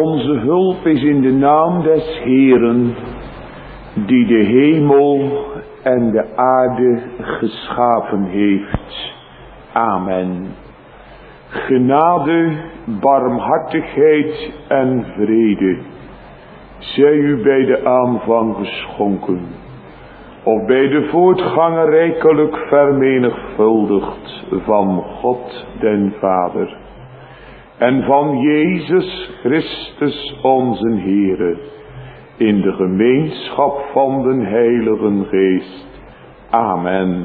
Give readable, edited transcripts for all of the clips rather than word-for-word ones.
Onze hulp is in de naam des Heeren, die de hemel en de aarde geschapen heeft. Amen. Genade, barmhartigheid en vrede zij u bij de aanvang geschonken, of bij de voortgang rijkelijk vermenigvuldigd van God den Vader en van Jezus Christus onze Heere, in de gemeenschap van den Heiligen Geest. Amen.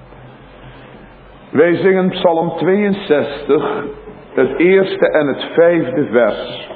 Wij zingen Psalm 62, het eerste en het 5e vers.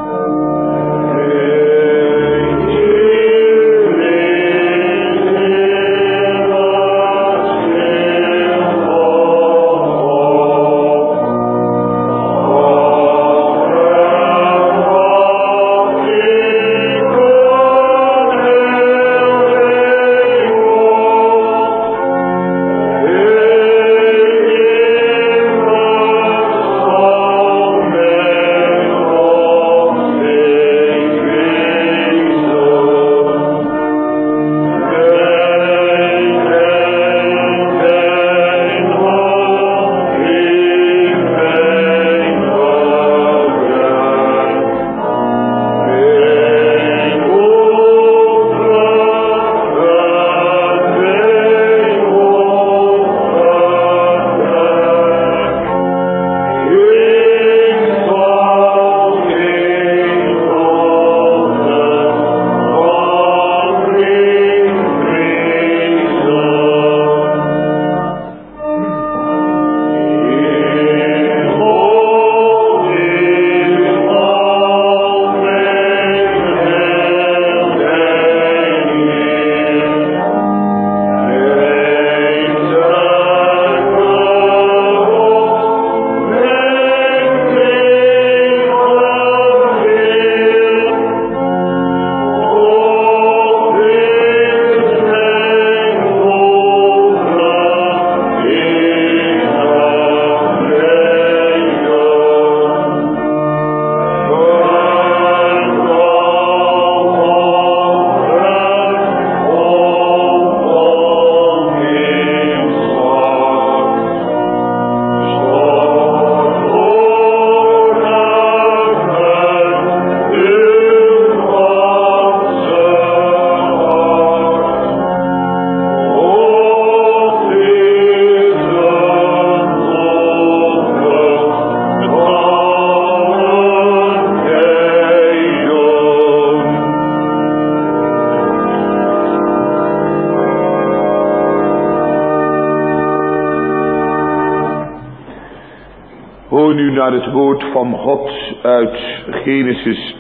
Hoor nu naar het woord van God uit Genesis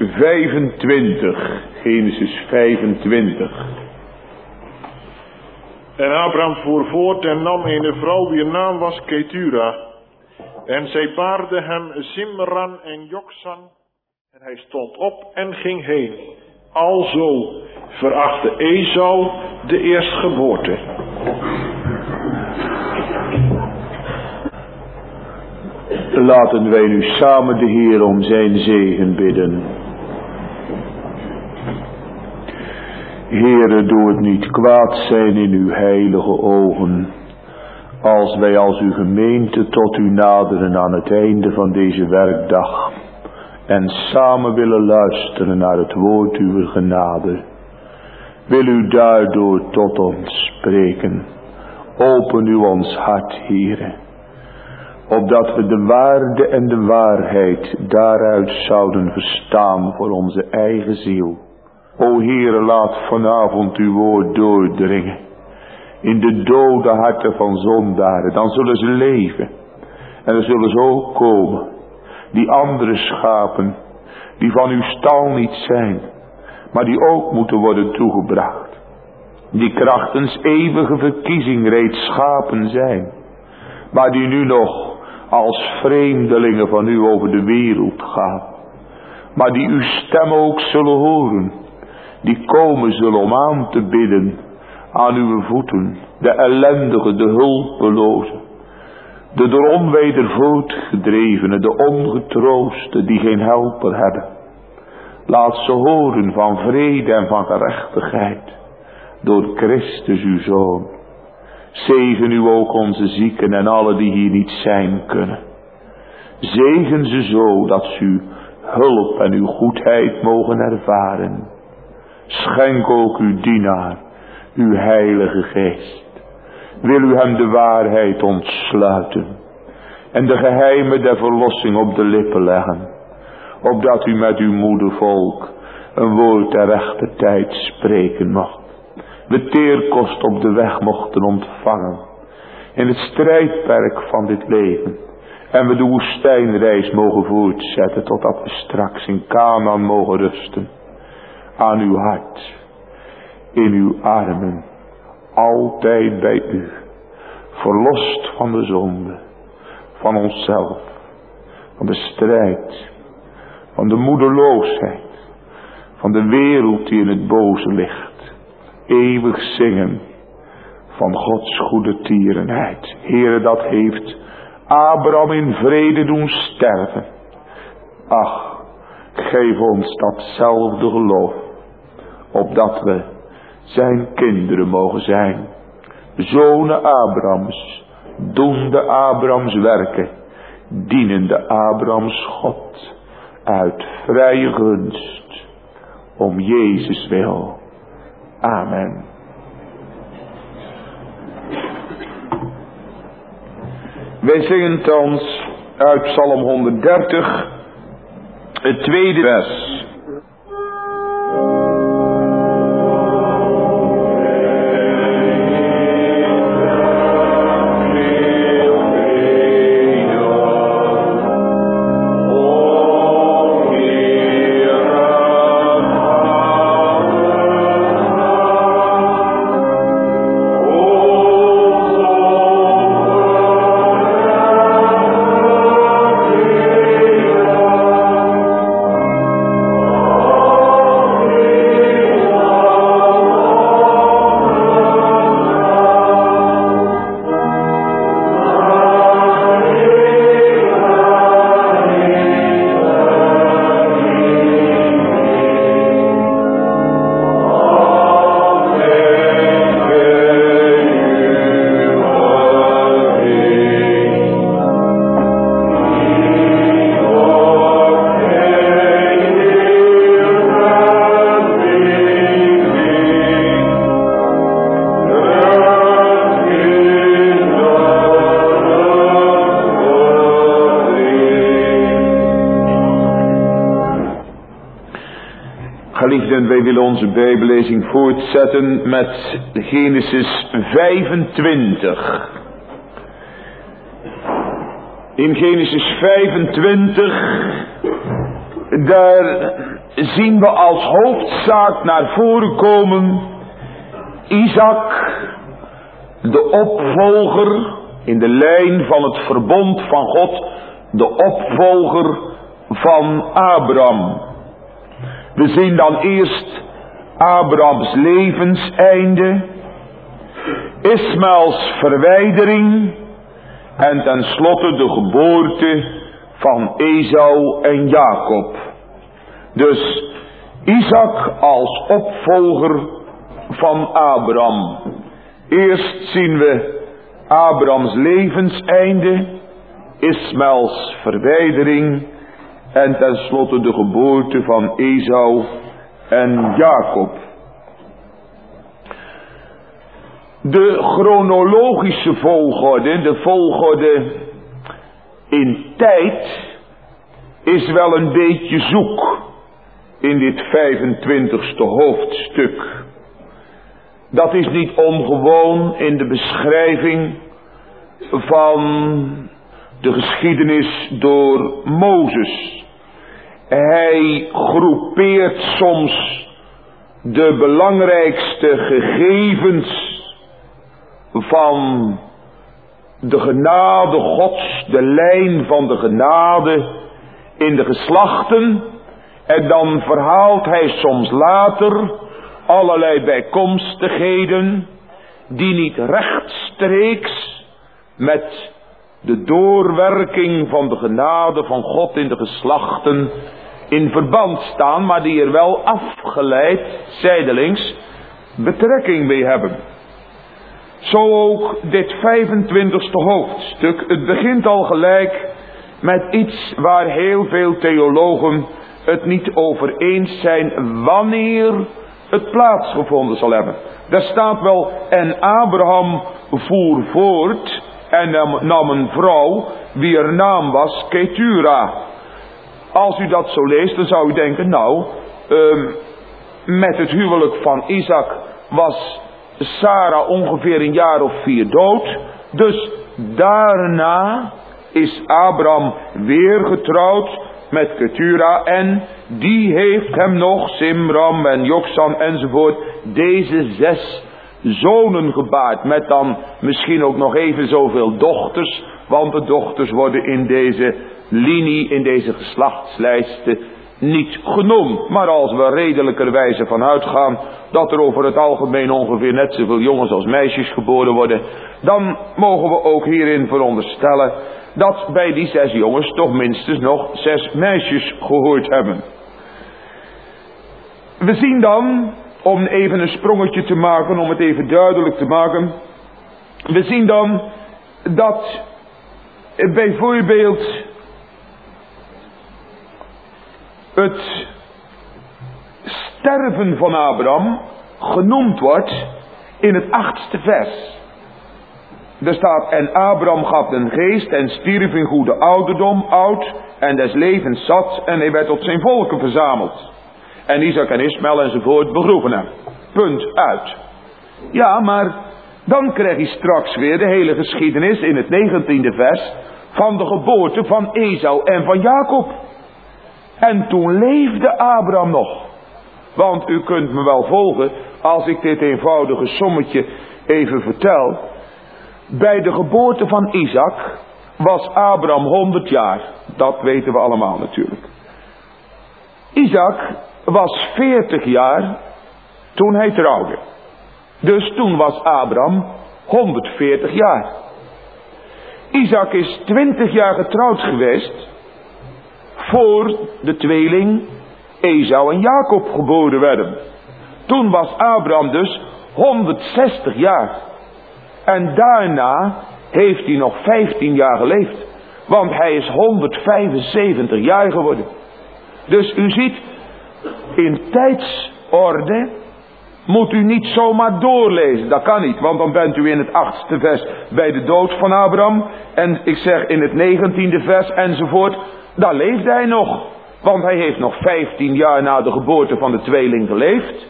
25. Genesis 25. En Abraham voer voort en nam een vrouw wier naam was Ketura. En zij baarde hem Zimran en Joksan. En hij stond op en ging heen. Alzo verachtte Esau de eerstgeboorte. Laten wij nu samen de Heer om zijn zegen bidden. Heere, doe het niet kwaad zijn in uw heilige ogen, als wij als uw gemeente tot u naderen aan het einde van deze werkdag en samen willen luisteren naar het woord uw genade. Wil u daardoor tot ons spreken. Open u ons hart, Heere, opdat we de waarde en de waarheid daaruit zouden verstaan voor onze eigen ziel. O Heere, laat vanavond uw woord doordringen in de dode harten van zondaren. Dan zullen ze leven. En er zullen ze ook komen, die andere schapen, die van uw stal niet zijn, maar die ook moeten worden toegebracht. Die krachtens eeuwige verkiezing reeds schapen zijn, maar die nu nog als vreemdelingen van u over de wereld gaan. Maar die uw stem ook zullen horen, die komen zullen om aan te bidden aan uw voeten, de ellendige, de hulpeloze, de door onweder voortgedrevene, de ongetrooste, die geen helper hebben. Laat ze horen van vrede en van gerechtigheid. Door Christus uw Zoon. Zegen u ook onze zieken en alle die hier niet zijn kunnen. Zegen ze zo dat ze uw hulp en uw goedheid mogen ervaren. Schenk ook uw dienaar, uw heilige geest. Wil u hem de waarheid ontsluiten. En de geheimen der verlossing op de lippen leggen. Opdat u met uw moedervolk een woord ter rechte tijd spreken mocht. De teerkost op de weg mochten ontvangen. In het strijdperk van dit leven. En we de woestijnreis mogen voortzetten totdat we straks in Kanaan mogen rusten. Aan uw hart. In uw armen. Altijd bij u. Verlost van de zonde. Van onszelf. Van de strijd. Van de moedeloosheid. Van de wereld die in het boze ligt. Eeuwig zingen. Van Gods goede tierenheid. Heere, dat heeft Abraham in vrede doen sterven. Ach, geef ons datzelfde geloof. Opdat we zijn kinderen mogen zijn. Zonen Abrahams. Doende Abrahams werken. Dienende Abrahams God. Uit vrije gunst. Om Jezus wil. Amen. Wij zingen thans uit Psalm 130, het tweede vers. Geliefden, wij willen onze bijbellezing voortzetten met Genesis 25. In Genesis 25, daar zien we als hoofdzaak naar voren komen Isaac, de opvolger in de lijn van het verbond van God, de opvolger van Abraham. We zien dan eerst Abrahams levenseinde, Ismaels verwijdering en tenslotte de geboorte van Esau en Jacob. Dus Isaac als opvolger van Abraham. Eerst zien we Abrahams levenseinde, Ismaels verwijdering en tenslotte de geboorte van Esau en Jacob. De chronologische volgorde, de volgorde in tijd, is wel een beetje zoek in dit 25e hoofdstuk. Dat is niet ongewoon in de beschrijving van de geschiedenis door Mozes. Hij groepeert soms de belangrijkste gegevens van de genade Gods, de lijn van de genade in de geslachten. En dan verhaalt hij soms later allerlei bijkomstigheden die niet rechtstreeks met de doorwerking van de genade van God in de geslachten in verband staan, maar die er wel afgeleid, zijdelings, betrekking mee hebben. Zo ook dit 25e hoofdstuk. Het begint al gelijk met iets waar heel veel theologen het niet over eens zijn wanneer het plaatsgevonden zal hebben. Daar staat wel, en Abraham voer voort en nam een vrouw wier naam was Ketura. Als u dat zo leest, dan zou u denken, nou, met het huwelijk van Isaac was Sarah ongeveer een jaar of 4 dood. Dus daarna is Abraham weer getrouwd met Ketura en die heeft hem nog, Simram en Joksan enzovoort, deze 6 zonen gebaard. Met dan misschien ook nog even zoveel dochters, want de dochters worden in deze linie, in deze geslachtslijsten niet genoemd. Maar als we redelijkerwijze van uitgaan dat er over het algemeen ongeveer net zoveel jongens als meisjes geboren worden, dan mogen we ook hierin veronderstellen dat bij die 6 jongens toch minstens nog 6 meisjes gehoord hebben. We zien dan, om even een sprongetje te maken, om het even duidelijk te maken, we zien dan dat bijvoorbeeld het sterven van Abraham genoemd wordt in het 8e vers. Er staat, en Abraham gaf den geest en stierf in goede ouderdom, oud en des levens zat, en hij werd tot zijn volken verzameld. En Isaac en Ismaël enzovoort begroeven hem. Punt uit. Ja, maar dan krijg je straks weer de hele geschiedenis in het 19e vers van de geboorte van Esau en van Jacob. En toen leefde Abraham nog. Want u kunt me wel volgen als ik dit eenvoudige sommetje even vertel. Bij de geboorte van Isaac was Abraham 100 jaar. Dat weten we allemaal natuurlijk. Isaac was 40 jaar toen hij trouwde. Dus toen was Abraham 140 jaar. Isaac is 20 jaar getrouwd geweest voor de tweeling Esau en Jacob geboren werden. Toen was Abraham dus 160 jaar. En daarna heeft hij nog 15 jaar geleefd. Want hij is 175 jaar geworden. Dus u ziet, in tijdsorde moet u niet zomaar doorlezen. Dat kan niet, want dan bent u in het 8e vers bij de dood van Abraham. En ik zeg in het 19e vers enzovoort. Daar leefde hij nog. Want hij heeft nog 15 jaar na de geboorte van de tweeling geleefd.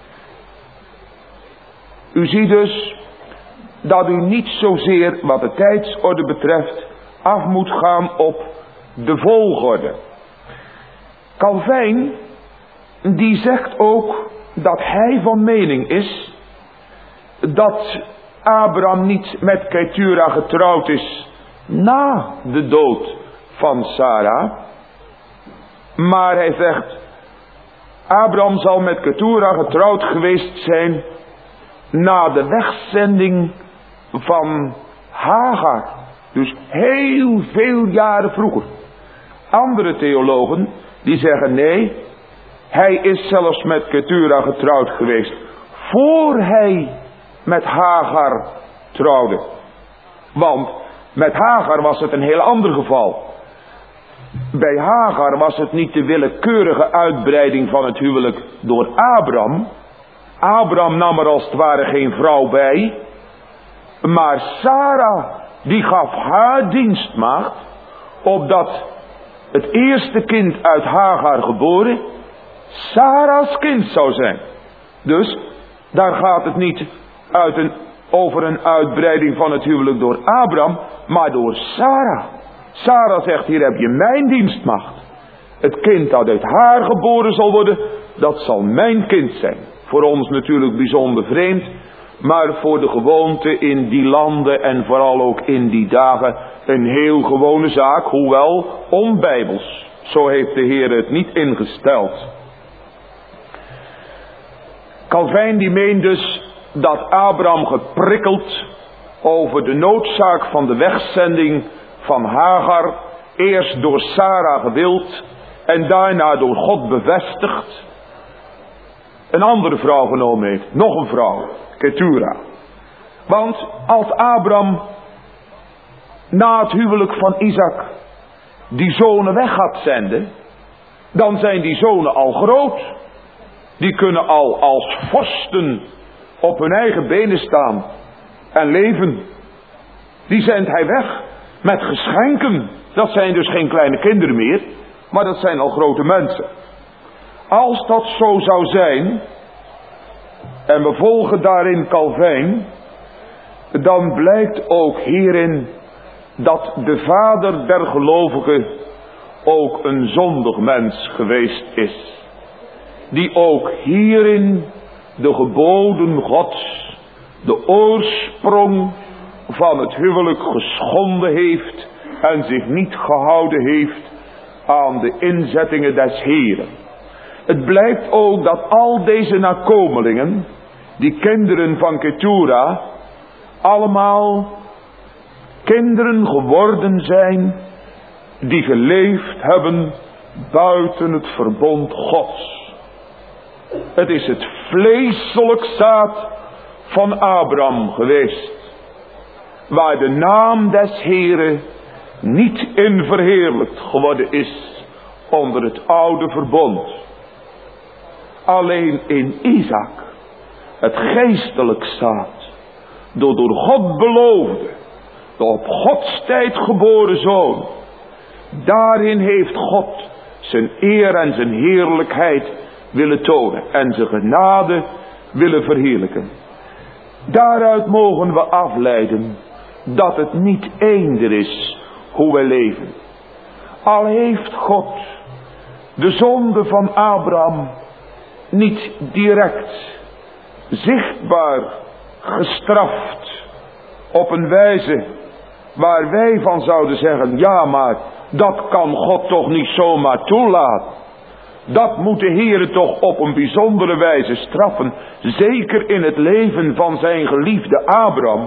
U ziet dus dat u niet zozeer wat de tijdsorde betreft af moet gaan op de volgorde. Calvijn die zegt ook dat hij van mening is dat Abraham niet met Ketura getrouwd is na de dood van Sarah. Maar hij zegt, Abraham zal met Ketura getrouwd geweest zijn na de wegzending van Hagar. Dus heel veel jaren vroeger. Andere theologen die zeggen nee, hij is zelfs met Ketura getrouwd geweest voor hij met Hagar trouwde. Want met Hagar was het een heel ander geval. Bij Hagar was het niet de willekeurige uitbreiding van het huwelijk door Abraham. Abraham nam er als het ware geen vrouw bij. Maar Sarah, die gaf haar dienstmaagd, opdat het eerste kind uit Hagar geboren Sarah's kind zou zijn. Dus daar gaat het niet over een uitbreiding van het huwelijk door Abraham, maar door Sarah. Sarah zegt, hier heb je mijn dienstmaagd. Het kind dat uit haar geboren zal worden, dat zal mijn kind zijn. Voor ons natuurlijk bijzonder vreemd, maar voor de gewoonte in die landen en vooral ook in die dagen een heel gewone zaak, hoewel onbijbels. Zo heeft de Heer het niet ingesteld. Calvijn die meent dus dat Abraham geprikkeld over de noodzaak van de wegzending van Hagar, eerst door Sarah gewild en daarna door God bevestigd, een andere vrouw genomen heeft. Nog een vrouw, Ketura. Want als Abraham na het huwelijk van Isaac die zonen weg gaat zenden, dan zijn die zonen al groot. Die kunnen al als vorsten op hun eigen benen staan en leven. Die zendt hij weg met geschenken. Dat zijn dus geen kleine kinderen meer, maar dat zijn al grote mensen. Als dat zo zou zijn, en we volgen daarin Calvijn, dan blijkt ook hierin dat de vader der gelovigen ook een zondig mens geweest is. Die ook hierin de geboden Gods, de oorsprong van het huwelijk geschonden heeft en zich niet gehouden heeft aan de inzettingen des Heren. Het blijkt ook dat al deze nakomelingen, die kinderen van Ketura, allemaal kinderen geworden zijn die geleefd hebben buiten het verbond Gods. Het is het vleeselijk zaad van Abraham geweest, waar de naam des Heren niet in verheerlijkt geworden is onder het oude verbond. Alleen in Isaac, het geestelijk zaad, door God beloofde, de op Gods tijd geboren zoon, daarin heeft God zijn eer en zijn heerlijkheid willen tonen en zijn genade willen verheerlijken. Daaruit mogen we afleiden dat het niet eender is hoe wij leven. Al heeft God de zonde van Abraham niet direct zichtbaar gestraft op een wijze waar wij van zouden zeggen, ja, maar dat kan God toch niet zomaar toelaten. Dat moet de Heere toch op een bijzondere wijze straffen, zeker in het leven van zijn geliefde Abraham.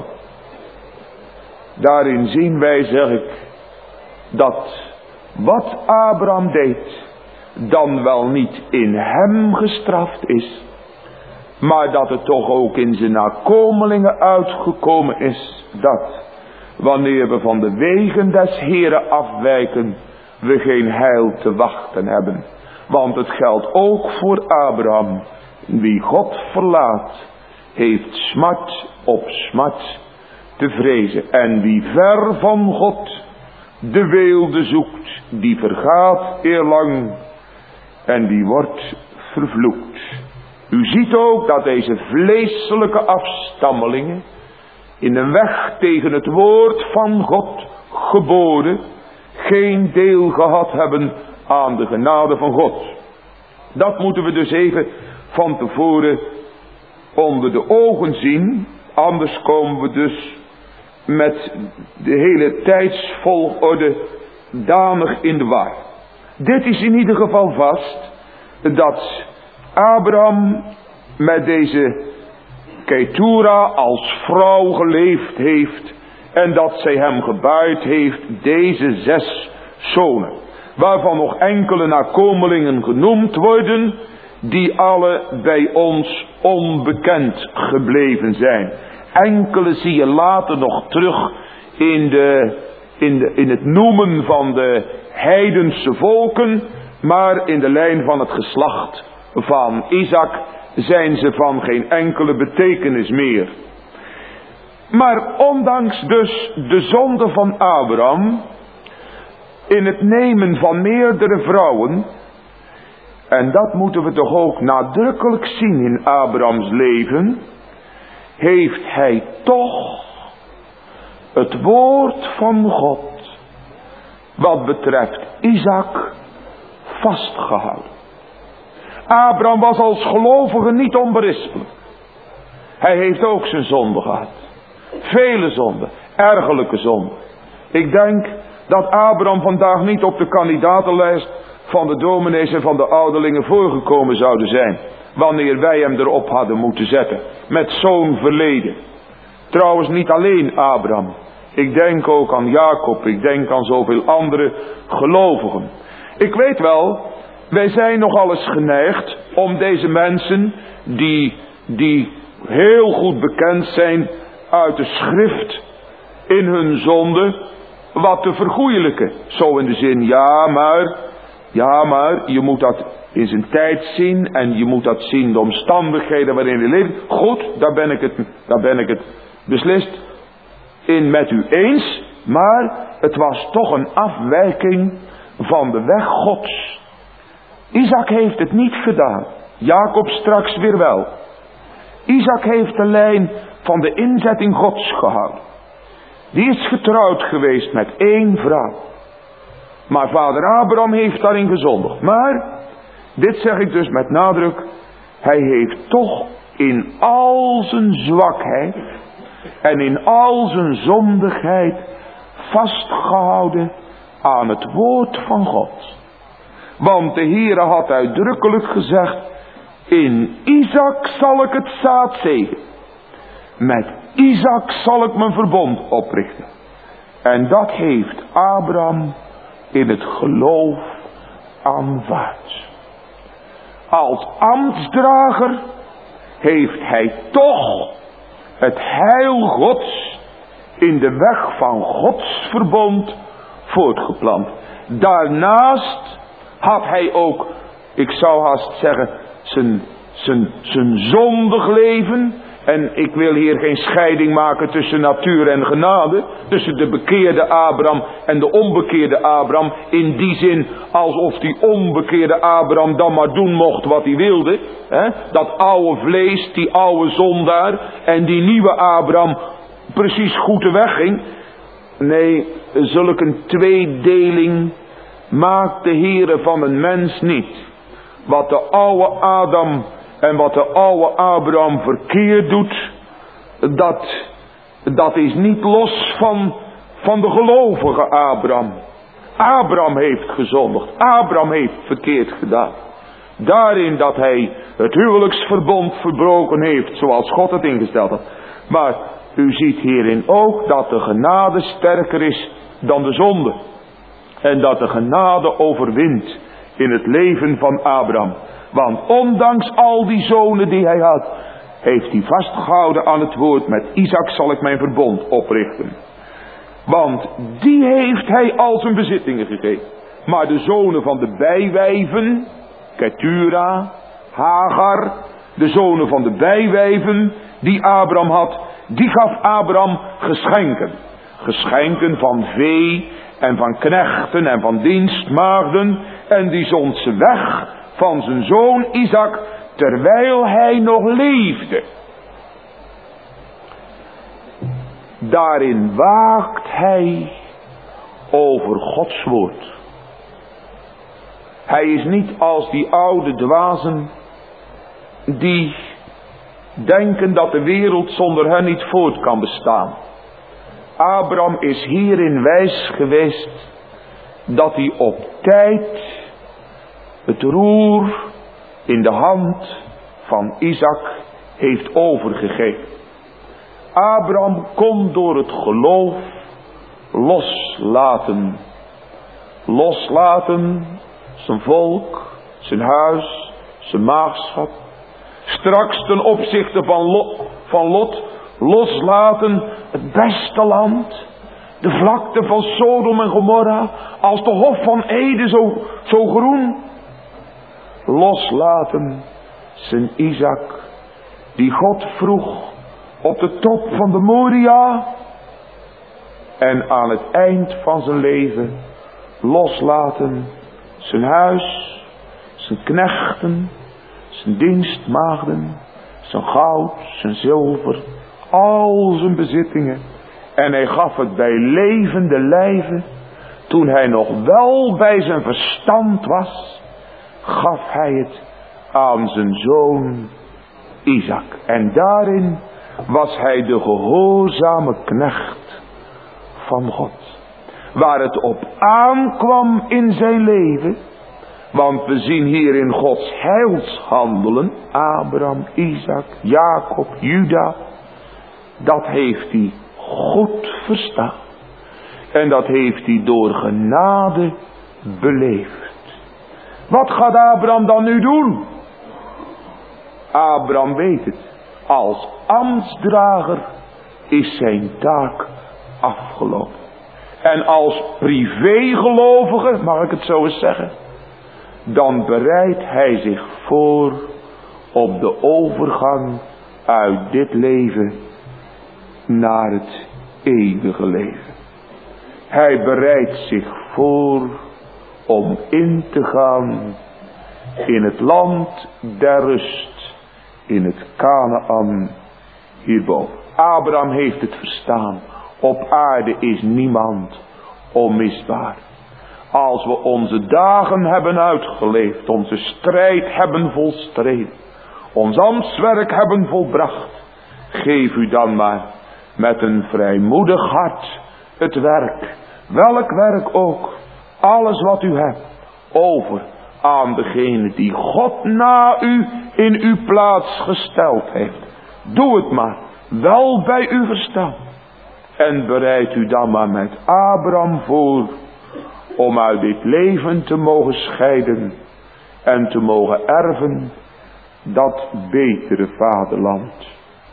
Daarin zien wij, zeg ik, dat wat Abraham deed dan wel niet in hem gestraft is, maar dat het toch ook in zijn nakomelingen uitgekomen is, dat wanneer we van de wegen des Heren afwijken, we geen heil te wachten hebben. Want het geldt ook voor Abraham. Wie God verlaat, heeft smart op smart te vrezen. En wie ver van God de weelde zoekt, die vergaat eerlang en die wordt vervloekt. U ziet ook dat deze vleeselijke afstammelingen in een weg tegen het woord van God geboren geen deel gehad hebben aan de genade van God. Dat moeten we dus even van tevoren onder de ogen zien. Anders komen we dus met de hele tijdsvolgorde danig in de war. Dit is in ieder geval vast, dat Abraham met deze Ketura als vrouw geleefd heeft en dat zij hem gebaard heeft deze 6 zonen, waarvan nog enkele nakomelingen genoemd worden, die alle bij ons onbekend gebleven zijn. Enkele zie je later nog terug in het noemen van de heidense volken, maar in de lijn van het geslacht van Isaac zijn ze van geen enkele betekenis meer. Maar ondanks dus de zonde van Abraham in het nemen van meerdere vrouwen, en dat moeten we toch ook nadrukkelijk zien in Abrahams leven, heeft hij toch het woord van God wat betreft Isaac vastgehouden. Abraham was als gelovige niet onberispelijk. Hij heeft ook zijn zonde gehad. Vele zonden, ergerlijke zonden. Ik denk dat Abraham vandaag niet op de kandidatenlijst van de dominees en van de ouderlingen voorgekomen zouden zijn, wanneer wij hem erop hadden moeten zetten, met zo'n verleden. Trouwens niet alleen Abraham. Ik denk ook aan Jacob, ik denk aan zoveel andere gelovigen. Ik weet wel, wij zijn nogal eens geneigd om deze mensen die heel goed bekend zijn uit de schrift in hun zonde wat te vergoeilijken. Zo in de zin, ja maar, je moet dat in zijn tijd zien en je moet dat zien de omstandigheden waarin je leeft. Goed, daar ben ik het beslist in met u eens, maar het was toch een afwijking van de weg Gods. Isaac heeft het niet gedaan, Jacob straks weer wel. Isaac heeft de lijn van de inzetting Gods gehouden. Die is getrouwd geweest met 1 vrouw. Maar vader Abraham heeft daarin gezondigd. Maar, dit zeg ik dus met nadruk, hij heeft toch in al zijn zwakheid en in al zijn zondigheid vastgehouden aan het woord van God. Want de Heere had uitdrukkelijk gezegd, in Isaac zal ik het zaad zegen. Met Isaac zal ik mijn verbond oprichten. En dat heeft Abraham in het geloof aanvaard. Als ambtsdrager heeft hij toch het heil Gods in de weg van Gods verbond voortgeplant. Daarnaast had hij ook, ik zou haast zeggen, zijn zondig leven. En ik wil hier geen scheiding maken tussen natuur en genade. Tussen de bekeerde Abraham en de onbekeerde Abraham. In die zin alsof die onbekeerde Abraham dan maar doen mocht wat hij wilde. Dat oude vlees, die oude zondaar. En die nieuwe Abraham precies goed de weg ging. Nee, zulke tweedeling maakt de Heere van een mens niet. Wat de oude Adam en wat de oude Abraham verkeerd doet, dat is niet los van de gelovige Abraham. Abraham heeft gezondigd. Abraham heeft verkeerd gedaan. Daarin dat hij het huwelijksverbond verbroken heeft, zoals God het ingesteld had. Maar u ziet hierin ook dat de genade sterker is dan de zonde. En dat de genade overwint in het leven van Abraham. Want ondanks al die zonen die hij had, heeft hij vastgehouden aan het woord, met Isaac zal ik mijn verbond oprichten. Want die heeft hij al zijn bezittingen gegeven. Maar de zonen van de bijwijven, Ketura, Hagar, de zonen van de bijwijven die Abraham had, die gaf Abraham geschenken. Geschenken van vee en van knechten en van dienstmaagden. En die zond ze weg van zijn zoon Isaac terwijl hij nog leefde. Daarin waakt hij over Gods woord. Hij is niet als die oude dwazen die denken dat de wereld zonder hen niet voort kan bestaan. Abraham is hierin wijs geweest dat hij op tijd het roer in de hand van Isaac heeft overgegeven. Abraham kon door het geloof loslaten. Loslaten zijn volk, zijn huis, zijn maagschap. Straks ten opzichte van Lot loslaten het beste land. De vlakte van Sodom en Gomorra als de hof van Eden zo groen. Loslaten zijn Isaac die God vroeg op de top van de Moria. En aan het eind van zijn leven loslaten zijn huis, zijn knechten, zijn dienstmaagden, zijn goud, zijn zilver, al zijn bezittingen. En hij gaf het bij levende lijven, toen hij nog wel bij zijn verstand was, gaf hij het aan zijn zoon Isaac. En daarin was hij de gehoorzame knecht van God. Waar het op aankwam in zijn leven, want we zien hier in Gods heilshandelen, Abraham, Isaac, Jacob, Juda, dat heeft hij goed verstaan. En dat heeft hij door genade beleefd. Wat gaat Abraham dan nu doen? Abraham weet het. Als ambtsdrager is zijn taak afgelopen. En als privégelovige, mag ik het zo eens zeggen, dan bereidt hij zich voor op de overgang uit dit leven naar het eeuwige leven. Hij bereidt zich voor om in te gaan in het land der rust, in het Kanaan hierboven. Abraham heeft het verstaan. Op aarde is niemand onmisbaar. Als we onze dagen hebben uitgeleefd, onze strijd hebben volstreden, ons ambtswerk hebben volbracht, geef u dan maar met een vrijmoedig hart het werk, welk werk ook, alles wat u hebt, over aan degene die God na u in uw plaats gesteld heeft. Doe het maar, wel bij uw verstand. En bereid u dan maar met Abraham voor om uit dit leven te mogen scheiden en te mogen erven dat betere vaderland.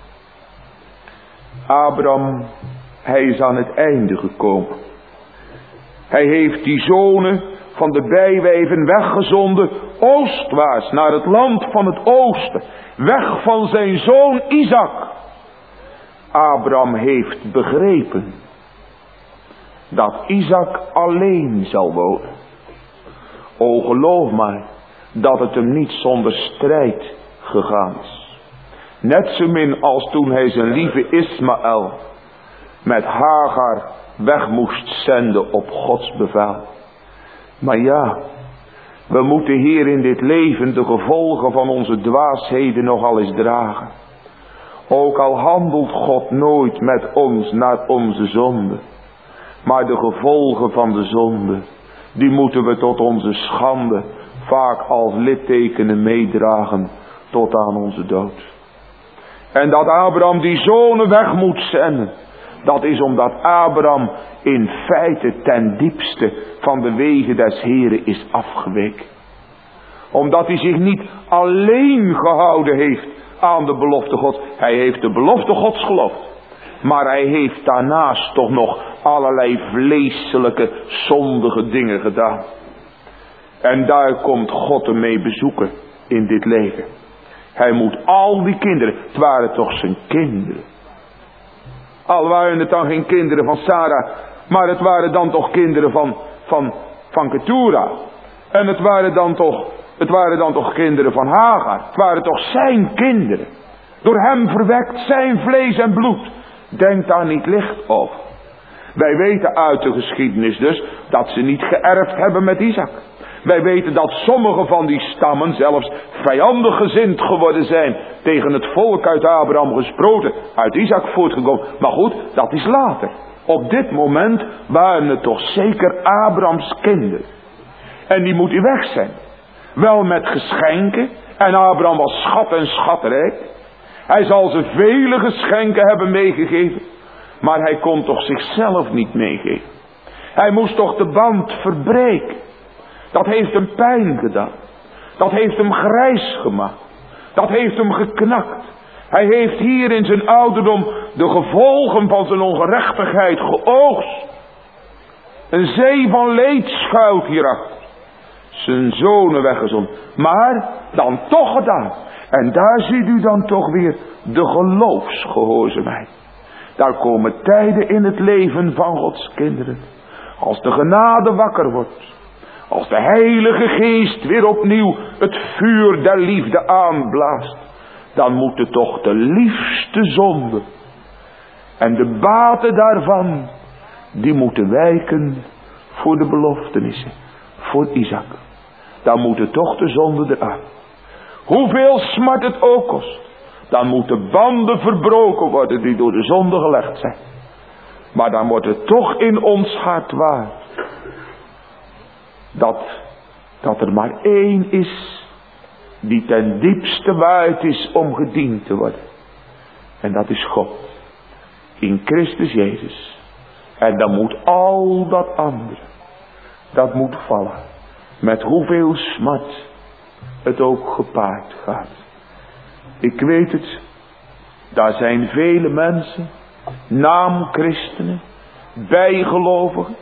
Abraham, hij is aan het einde gekomen. Hij heeft die zonen van de bijwijven weggezonden oostwaarts naar het land van het oosten, weg van zijn zoon Isaac. Abraham heeft begrepen dat Isaac alleen zal wonen. O, geloof maar dat het hem niet zonder strijd gegaan is. Net zo min als toen hij zijn lieve Ismaël met Hagar weg moest zenden op Gods bevel. Maar ja, we moeten hier in dit leven de gevolgen van onze dwaasheden nogal eens dragen. Ook al handelt God nooit met ons naar onze zonde. Maar de gevolgen van de zonde, die moeten we tot onze schande vaak als littekenen meedragen tot aan onze dood. En dat Abraham die zonen weg moet zenden, dat is omdat Abraham in feite ten diepste van de wegen des Heren is afgeweken. Omdat hij zich niet alleen gehouden heeft aan de belofte Gods. Hij heeft de belofte Gods geloofd. Maar hij heeft daarnaast toch nog allerlei vleeselijke, zondige dingen gedaan. En daar komt God hem mee bezoeken in dit leven. Hij moet al die kinderen, het waren toch zijn kinderen. Al waren het dan geen kinderen van Sarah, maar het waren dan toch kinderen van Keturah. En het waren dan toch kinderen van Hagar. Het waren toch zijn kinderen. Door hem verwekt, zijn vlees en bloed. Denk daar niet licht over. Wij weten uit de geschiedenis dus dat ze niet geërfd hebben met Isaac. Wij weten dat sommige van die stammen zelfs vijandig gezind geworden zijn tegen het volk uit Abraham gesproten, uit Isaac voortgekomen. Maar goed, dat is later. Op dit moment waren het toch zeker Abrahams kinderen. En die moet hij weg zijn. Wel met geschenken. En Abraham was schat en schatrijk. Hij zal ze vele geschenken hebben meegegeven. Maar hij kon toch zichzelf niet meegeven. Hij moest toch de band verbreken. Dat heeft hem pijn gedaan. Dat heeft hem grijs gemaakt. Dat heeft hem geknakt. Hij heeft hier in zijn ouderdom de gevolgen van zijn ongerechtigheid geoogst. Een zee van leed schuilt hierachter. Zijn zonen weggezonden. Maar dan toch gedaan. En daar ziet u dan toch weer de geloofsgehoorzaamheid. Daar komen tijden in het leven van Gods kinderen. Als de genade wakker wordt. Als de Heilige Geest weer opnieuw het vuur der liefde aanblaast. Dan moeten toch de liefste zonde en de baten daarvan, die moeten wijken voor de beloftenissen, voor Isaac. Dan moeten toch de zonde eruit. Hoeveel smart het ook kost, dan moeten banden verbroken worden die door de zonde gelegd zijn. Maar dan wordt het toch in ons hart waar dat er maar één is die ten diepste waard is om gediend te worden. En dat is God. In Christus Jezus. En dan moet al dat andere, dat moet vallen. Met hoeveel smart het ook gepaard gaat. Ik weet het. Daar zijn vele mensen, naamchristenen, bijgelovigen,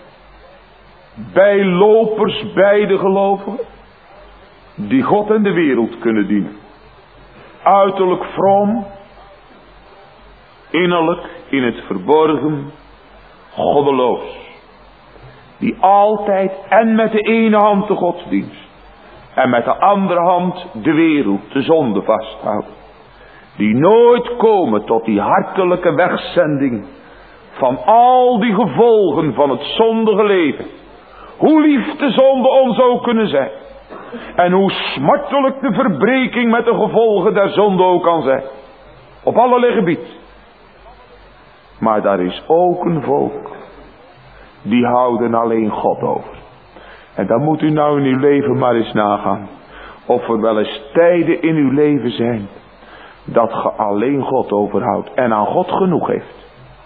bijlopers bij de gelovigen, die God en de wereld kunnen dienen. Uiterlijk vroom, innerlijk in het verborgen, goddeloos. Die altijd en met de ene hand de godsdienst en met de andere hand de wereld, de zonde vasthouden. Die nooit komen tot die hartelijke wegzending van al die gevolgen van het zondige leven. Hoe lief de zonde ons ook kunnen zijn. En hoe smartelijk de verbreking met de gevolgen der zonde ook kan zijn. Op allerlei gebieden. Maar daar is ook een volk. Die houden alleen God over. En dan moet u nou in uw leven maar eens nagaan. Of er wel eens tijden in uw leven zijn. Dat ge alleen God overhoudt. En aan God genoeg heeft.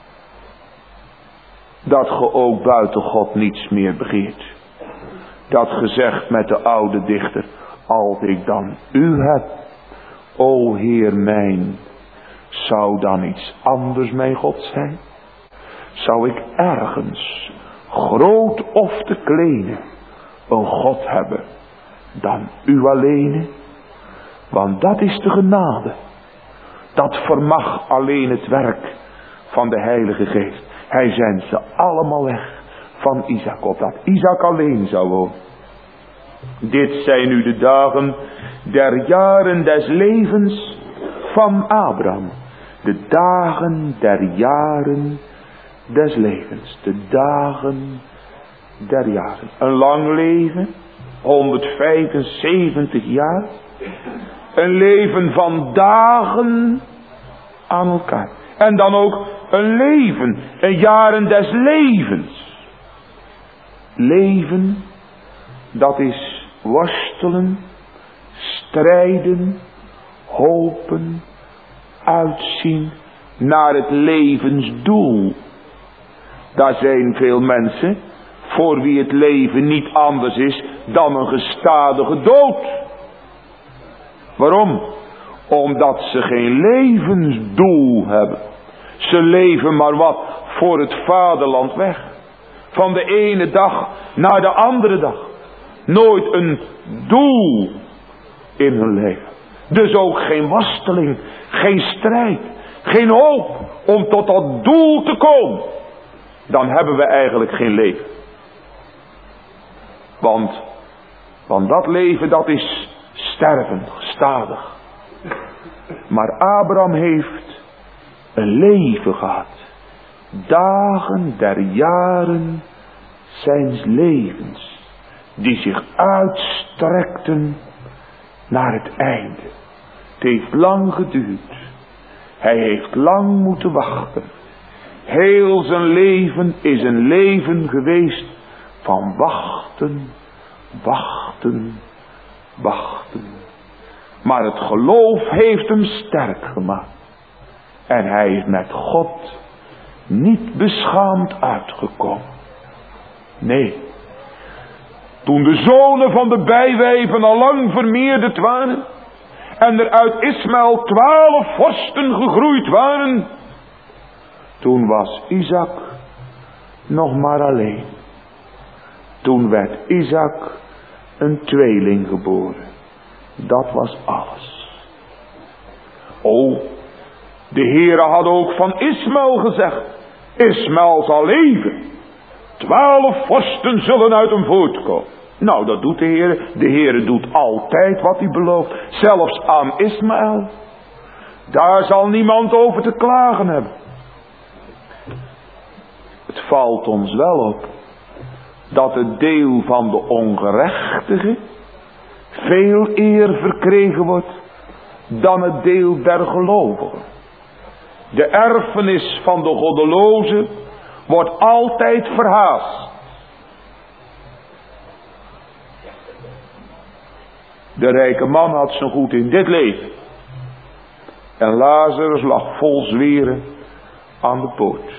Dat ge ook buiten God niets meer begeert. Dat gezegd met de oude dichter. Als ik dan u heb. O Heer mijn. Zou dan iets anders mijn God zijn? Zou ik ergens, groot of te kleine, een God hebben dan u alleen? Want dat is de genade. Dat vermag alleen het werk van de Heilige Geest. Hij zendt ze allemaal weg van Isaac, opdat Isaac alleen zou wonen. Dit zijn nu de dagen der jaren des levens van Abraham. De dagen der jaren des levens. De dagen der jaren. Een lang leven. 175 jaar. Een leven van dagen aan elkaar. En dan ook een leven. Een jaren des levens. Leven. Dat is worstelen. Strijden. Hopen. Uitzien naar het levensdoel. Daar zijn veel mensen voor wie het leven niet anders is dan een gestadige dood. Waarom? Omdat ze geen levensdoel hebben. Ze leven maar wat voor het vaderland weg. Van de ene dag naar de andere dag. Nooit een doel in hun leven. Dus ook geen worsteling, geen strijd, geen hoop om tot dat doel te komen. Dan hebben we eigenlijk geen leven. Want dat leven dat is sterven, gestadig. Maar Abraham heeft een leven gehad. Dagen der jaren zijns levens. Die zich uitstrekten naar het einde. Het heeft lang geduurd. Hij heeft lang moeten wachten. Heel zijn leven is een leven geweest van wachten, wachten, wachten. Maar het geloof heeft hem sterk gemaakt. En hij is met God niet beschaamd uitgekomen. Nee. Toen de zonen van de bijwijven al lang vermeerderd waren. En er uit Ismaël 12 vorsten gegroeid waren. Toen was Isaac nog maar alleen. Toen werd Isaac een tweeling geboren. Dat was alles. O, de Heere had ook van Ismaël gezegd. Ismaël zal leven. 12 vorsten zullen uit hem voortkomen. Nou, dat doet de Heere. De Heere doet altijd wat hij belooft. Zelfs aan Ismaël. Daar zal niemand over te klagen hebben. Het valt ons wel op dat het deel van de ongerechtige veel eer verkregen wordt dan het deel der gelovigen. De erfenis van de goddeloze wordt altijd verhaast. De rijke man had zijn goed in dit leven. En Lazarus lag vol zweren aan de poort.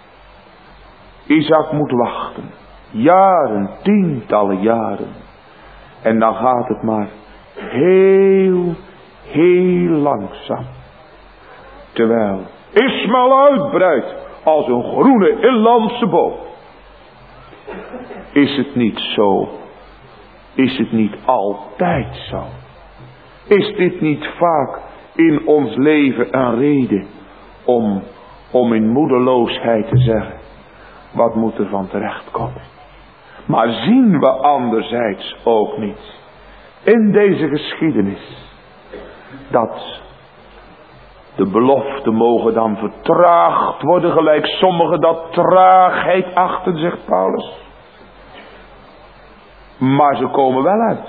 Isaac moet wachten. Jaren, tientallen jaren. En dan gaat het maar heel, heel langzaam. Terwijl Ismael uitbreidt als een groene inlandse boom. Is het niet zo? Is het niet altijd zo? Is dit niet vaak in ons leven een reden om in moedeloosheid te zeggen: wat moet er van terechtkomen? Maar zien we anderzijds ook niet in deze geschiedenis dat de beloften mogen dan vertraagd worden, gelijk sommigen dat traagheid achten, zegt Paulus. Maar ze komen wel uit.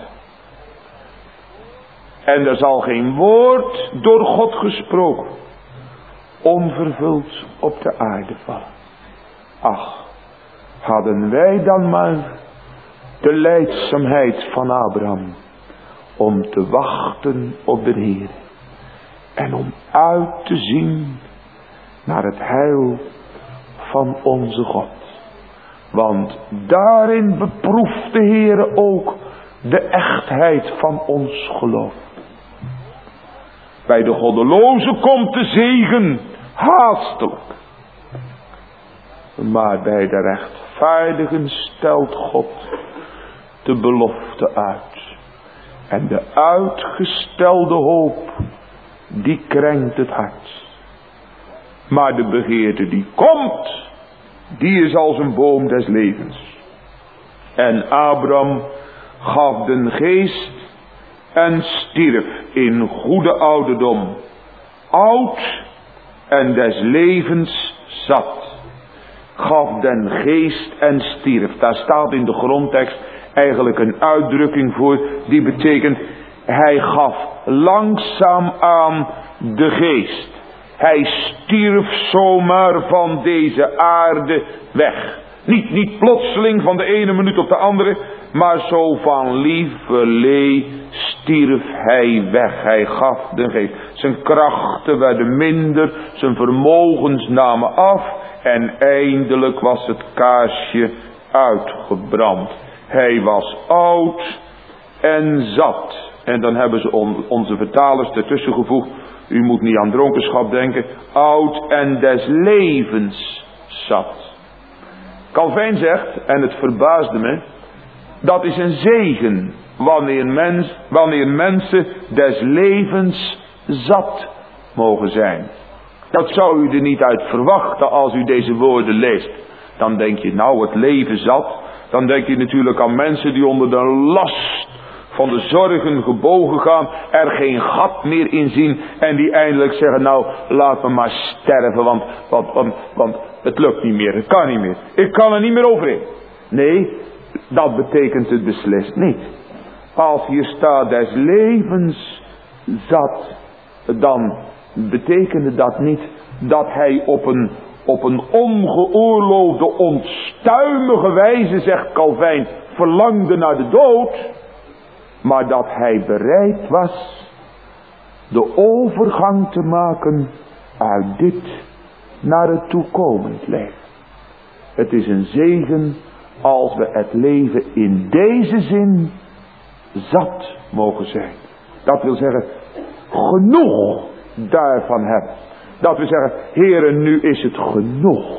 En er zal geen woord door God gesproken onvervuld op de aarde vallen. Ach, hadden wij dan maar de lijdzaamheid van Abraham om te wachten op de Heer en om uit te zien naar het heil van onze God. Want daarin beproeft de Heer ook de echtheid van ons geloof. Bij de goddelozen komt de zegen haastelijk. Maar bij de rechtvaardigen stelt God de belofte uit. En de uitgestelde hoop, die krenkt het hart. Maar de begeerte die komt, die is als een boom des levens. En Abraham gaf den geest en stierf in goede ouderdom, oud en des levens zat. Gaf den geest en stierf. Daar staat in de grondtekst eigenlijk een uitdrukking voor, die betekent: hij gaf langzaam aan de geest. Hij stierf zomaar van deze aarde weg. Niet plotseling van de ene minuut op de andere, maar zo van lieverlee stierf hij weg. Hij gaf de geest. Zijn krachten werden minder, zijn vermogens namen af en eindelijk was het kaarsje uitgebrand. Hij was oud en zat. En dan hebben ze onze vertalers ertussen gevoegd: u moet niet aan dronkenschap denken. Oud en des levens zat. Calvijn zegt, en het verbaasde me, dat is een zegen wanneer mensen des levens zat mogen zijn. Dat zou u er niet uit verwachten als u deze woorden leest. Dan denk je, nou, het leven zat. Dan denk je natuurlijk aan mensen die onder de last van de zorgen gebogen gaan, er geen gat meer in zien en die eindelijk zeggen: nou, laat me maar sterven, want het lukt niet meer, het kan niet meer. Ik kan er niet meer overheen. Nee, dat betekent het beslist niet. Als hier staat des levens zat, dan betekende dat niet dat hij op een ongeoorloofde, onstuimige wijze, zegt Calvijn, verlangde naar de dood. Maar dat hij bereid was de overgang te maken uit dit naar het toekomend leven. Het is een zegen als we het leven in deze zin zat mogen zijn. Dat wil zeggen, genoeg daarvan hebben. Dat we zeggen: Heere, nu is het genoeg.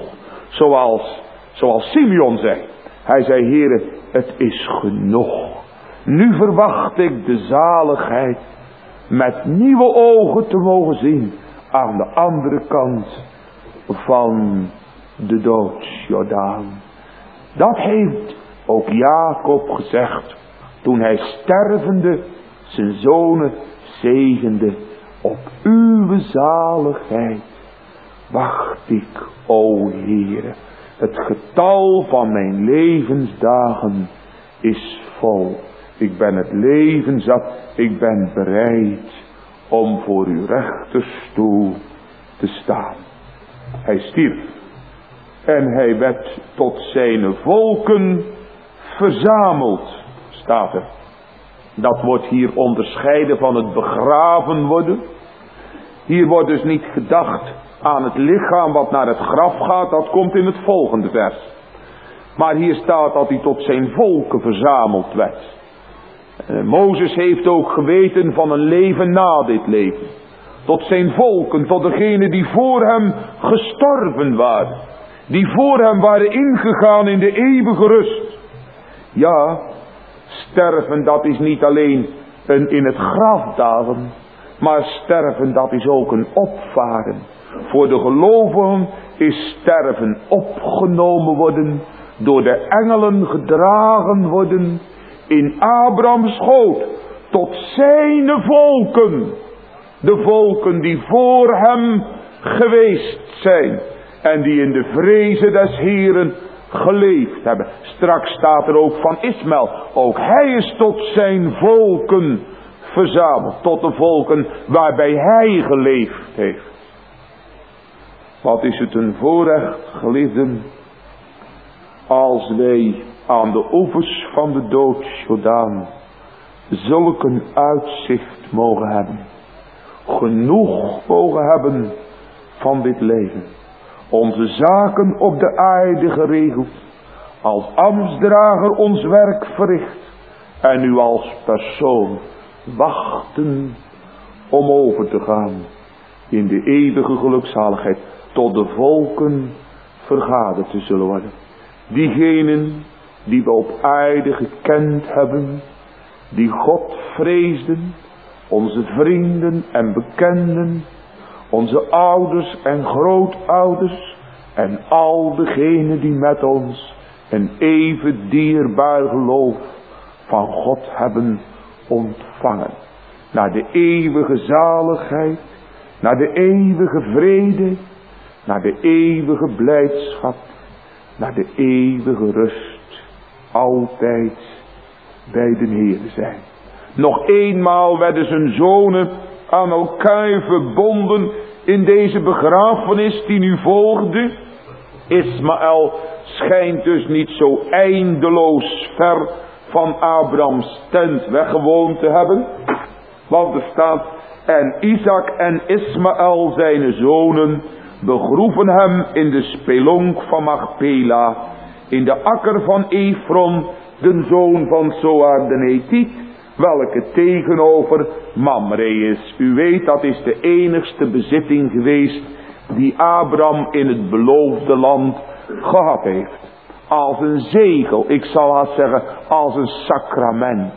Zoals Simeon zei. Hij zei: Heere, het is genoeg. Nu verwacht ik de zaligheid met nieuwe ogen te mogen zien aan de andere kant van de doodsjordaan. Dat heeft ook Jacob gezegd toen hij stervende zijn zonen zegende. Op uw zaligheid wacht ik, o Heere. Het getal van mijn levensdagen is vol. Ik ben het leven zat. Ik ben bereid om voor uw rechterstoel te staan. Hij stierf. En hij werd tot zijn volken verzameld, staat er. Dat wordt hier onderscheiden van het begraven worden. Hier wordt dus niet gedacht aan het lichaam wat naar het graf gaat. Dat komt in het volgende vers. Maar hier staat dat hij tot zijn volken verzameld werd. Mozes heeft ook geweten van een leven na dit leven. Tot zijn volken, tot degenen die voor hem gestorven waren. Die voor hem waren ingegaan in de eeuwige rust. Ja, sterven dat is niet alleen een in het graf dalen. Maar sterven dat is ook een opvaren. Voor de gelovigen is sterven opgenomen worden. Door de engelen gedragen worden. In Abrahams schoot. Tot zijn volken. De volken die voor hem geweest zijn. En die in de vrezen des Heeren geleefd hebben. Straks staat er ook van Ismaël. Ook hij is tot zijn volken verzameld. Tot de volken waarbij hij geleefd heeft. Wat is het een voorrecht, geliefden, als wij aan de oevers van de dood Jordaan zulk een uitzicht mogen hebben. Genoeg mogen hebben van dit leven. Onze zaken op de aarde geregeld. Als ambtsdrager ons werk verricht. En nu als persoon wachten om over te gaan in de eeuwige gelukzaligheid. Tot de volken vergaderd te zullen worden. Diegenen die we op aarde gekend hebben. Die God vreesden. Onze vrienden en bekenden. Onze ouders en grootouders. En al degenen die met ons een even dierbaar geloof van God hebben ontvangen. Naar de eeuwige zaligheid. Naar de eeuwige vrede. Naar de eeuwige blijdschap. Naar de eeuwige rust. Altijd bij de Heere zijn. Nog eenmaal werden zijn zonen aan elkaar verbonden in deze begrafenis die nu volgde. Ismaël schijnt dus niet zo eindeloos ver van Abrahams tent weggewoond te hebben. Want er staat, en Isaac en Ismaël zijn zonen begroeven hem in de spelonk van Machpela, in de akker van Efron, de zoon van Zoar de Hethiet, welke tegenover Mamre is. U weet, dat is de enigste bezitting geweest die Abraham in het beloofde land gehad heeft. Als een zegel, ik zal haast zeggen, als een sacrament.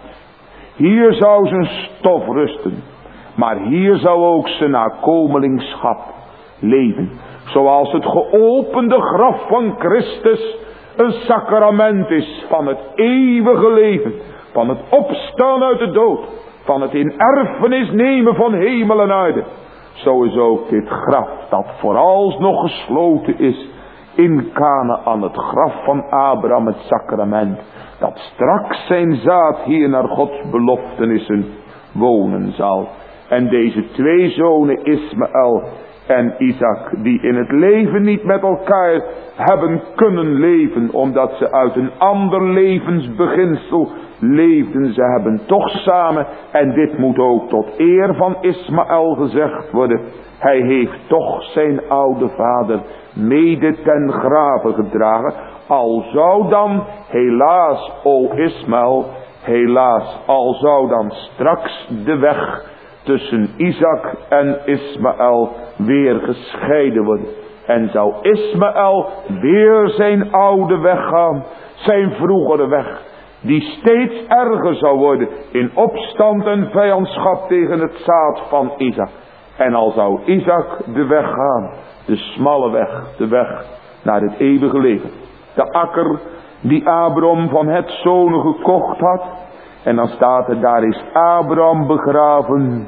Hier zou zijn stof rusten, maar hier zou ook zijn nakomelingschap leven. Zoals het geopende graf van Christus een sacrament is van het eeuwige leven. Van het opstaan uit de dood. Van het in erfenis nemen van hemel en aarde. Zo is ook dit graf dat vooralsnog gesloten is in Kanaan, het graf van Abraham, het sacrament. Dat straks zijn zaad hier naar Gods beloftenissen wonen zal. En deze twee zonen Ismaël en Isaac, die in het leven niet met elkaar hebben kunnen leven, omdat ze uit een ander levensbeginsel leefden, ze hebben toch samen, en dit moet ook tot eer van Ismaël gezegd worden, hij heeft toch zijn oude vader mede ten grave gedragen, al zou dan, helaas, o Ismaël, helaas, al zou dan straks de weg tussen Isaac en Ismaël weer gescheiden worden. En zou Ismaël weer zijn oude weg gaan, zijn vroegere weg, die steeds erger zou worden in opstand en vijandschap tegen het zaad van Isaac. En al zou Isaac de weg gaan, de smalle weg, de weg naar het eeuwige leven. De akker die Abraham van het zonen gekocht had. En dan staat er, daar is Abraham begraven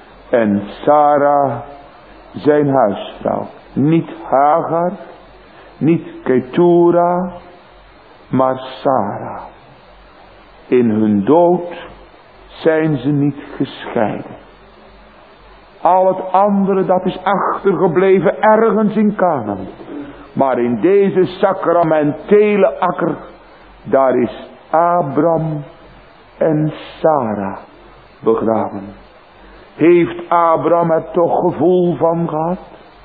en Sarah zijn huisvrouw. Niet Hagar, niet Ketura, maar Sarah. In hun dood zijn ze niet gescheiden. Al het andere dat is achtergebleven ergens in Kanaan. Maar in deze sacramentele akker, daar is Abraham en Sarah begraven. Heeft Abraham er toch gevoel van gehad?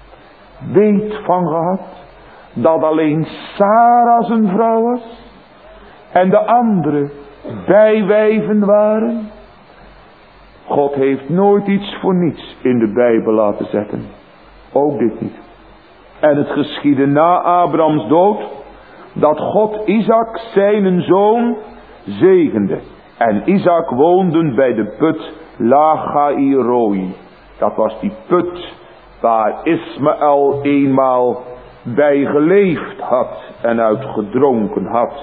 Weet van gehad? Dat alleen Sarah zijn vrouw was? En de andere bijwijven waren. God heeft nooit iets voor niets in de Bijbel laten zetten. Ook dit niet. En het geschiedde na Abrahams dood, dat God Isaac zijn zoon zegende. En Isaac woonde bij de put Lachairoi. Dat was die put waar Ismaël eenmaal bij geleefd had en uit gedronken had.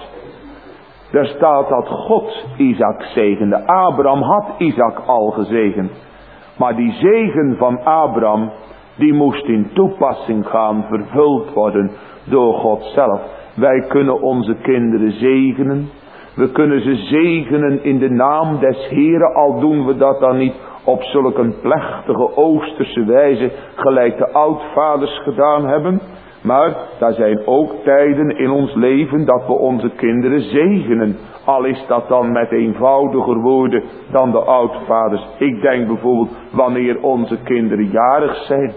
Daar staat dat God Isaac zegende. Abraham had Isaac al gezegend. Maar die zegen van Abraham, die moest in toepassing gaan vervuld worden door God zelf. Wij kunnen onze kinderen zegenen. We kunnen ze zegenen in de naam des Heren, al doen we dat dan niet op zulke plechtige Oosterse wijze, gelijk de oudvaders gedaan hebben. Maar daar zijn ook tijden in ons leven dat we onze kinderen zegenen. Al is dat dan met eenvoudiger woorden dan de oudvaders. Ik denk bijvoorbeeld wanneer onze kinderen jarig zijn.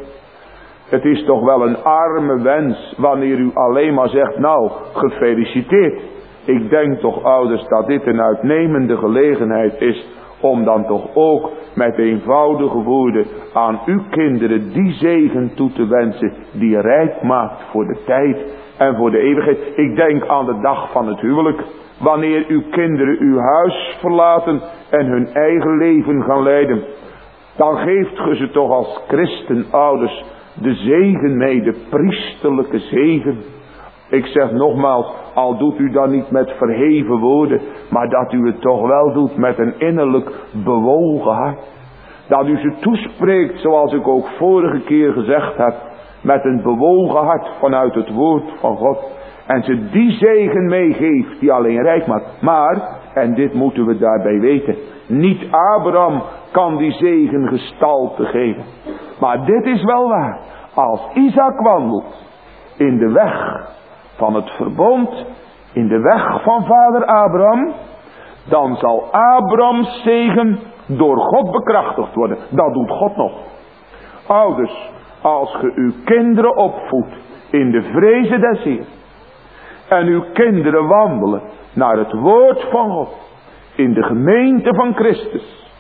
Het is toch wel een arme wens wanneer u alleen maar zegt, nou, gefeliciteerd. Ik denk toch, ouders, dat dit een uitnemende gelegenheid is om dan toch ook met eenvoudige woorden aan uw kinderen die zegen toe te wensen die rijk maakt voor de tijd en voor de eeuwigheid. Ik denk aan de dag van het huwelijk, wanneer uw kinderen uw huis verlaten en hun eigen leven gaan leiden. Dan geeft ge ze toch als christenouders de zegen mee, de priesterlijke zegen. Ik zeg nogmaals, al doet u dat niet met verheven woorden, maar dat u het toch wel doet met een innerlijk bewogen hart. Dat u ze toespreekt, zoals ik ook vorige keer gezegd heb, met een bewogen hart vanuit het woord van God. En ze die zegen meegeeft die alleen rijk maakt. Maar, en dit moeten we daarbij weten, niet Abraham kan die zegen gestalte geven. Maar dit is wel waar. Als Isaac wandelt in de weg van het verbond, in de weg van vader Abraham, dan zal Abrahams zegen door God bekrachtigd worden. Dat doet God nog. Ouders, als ge uw kinderen opvoedt in de vreze des Heeren, en uw kinderen wandelen naar het woord van God, in de gemeente van Christus,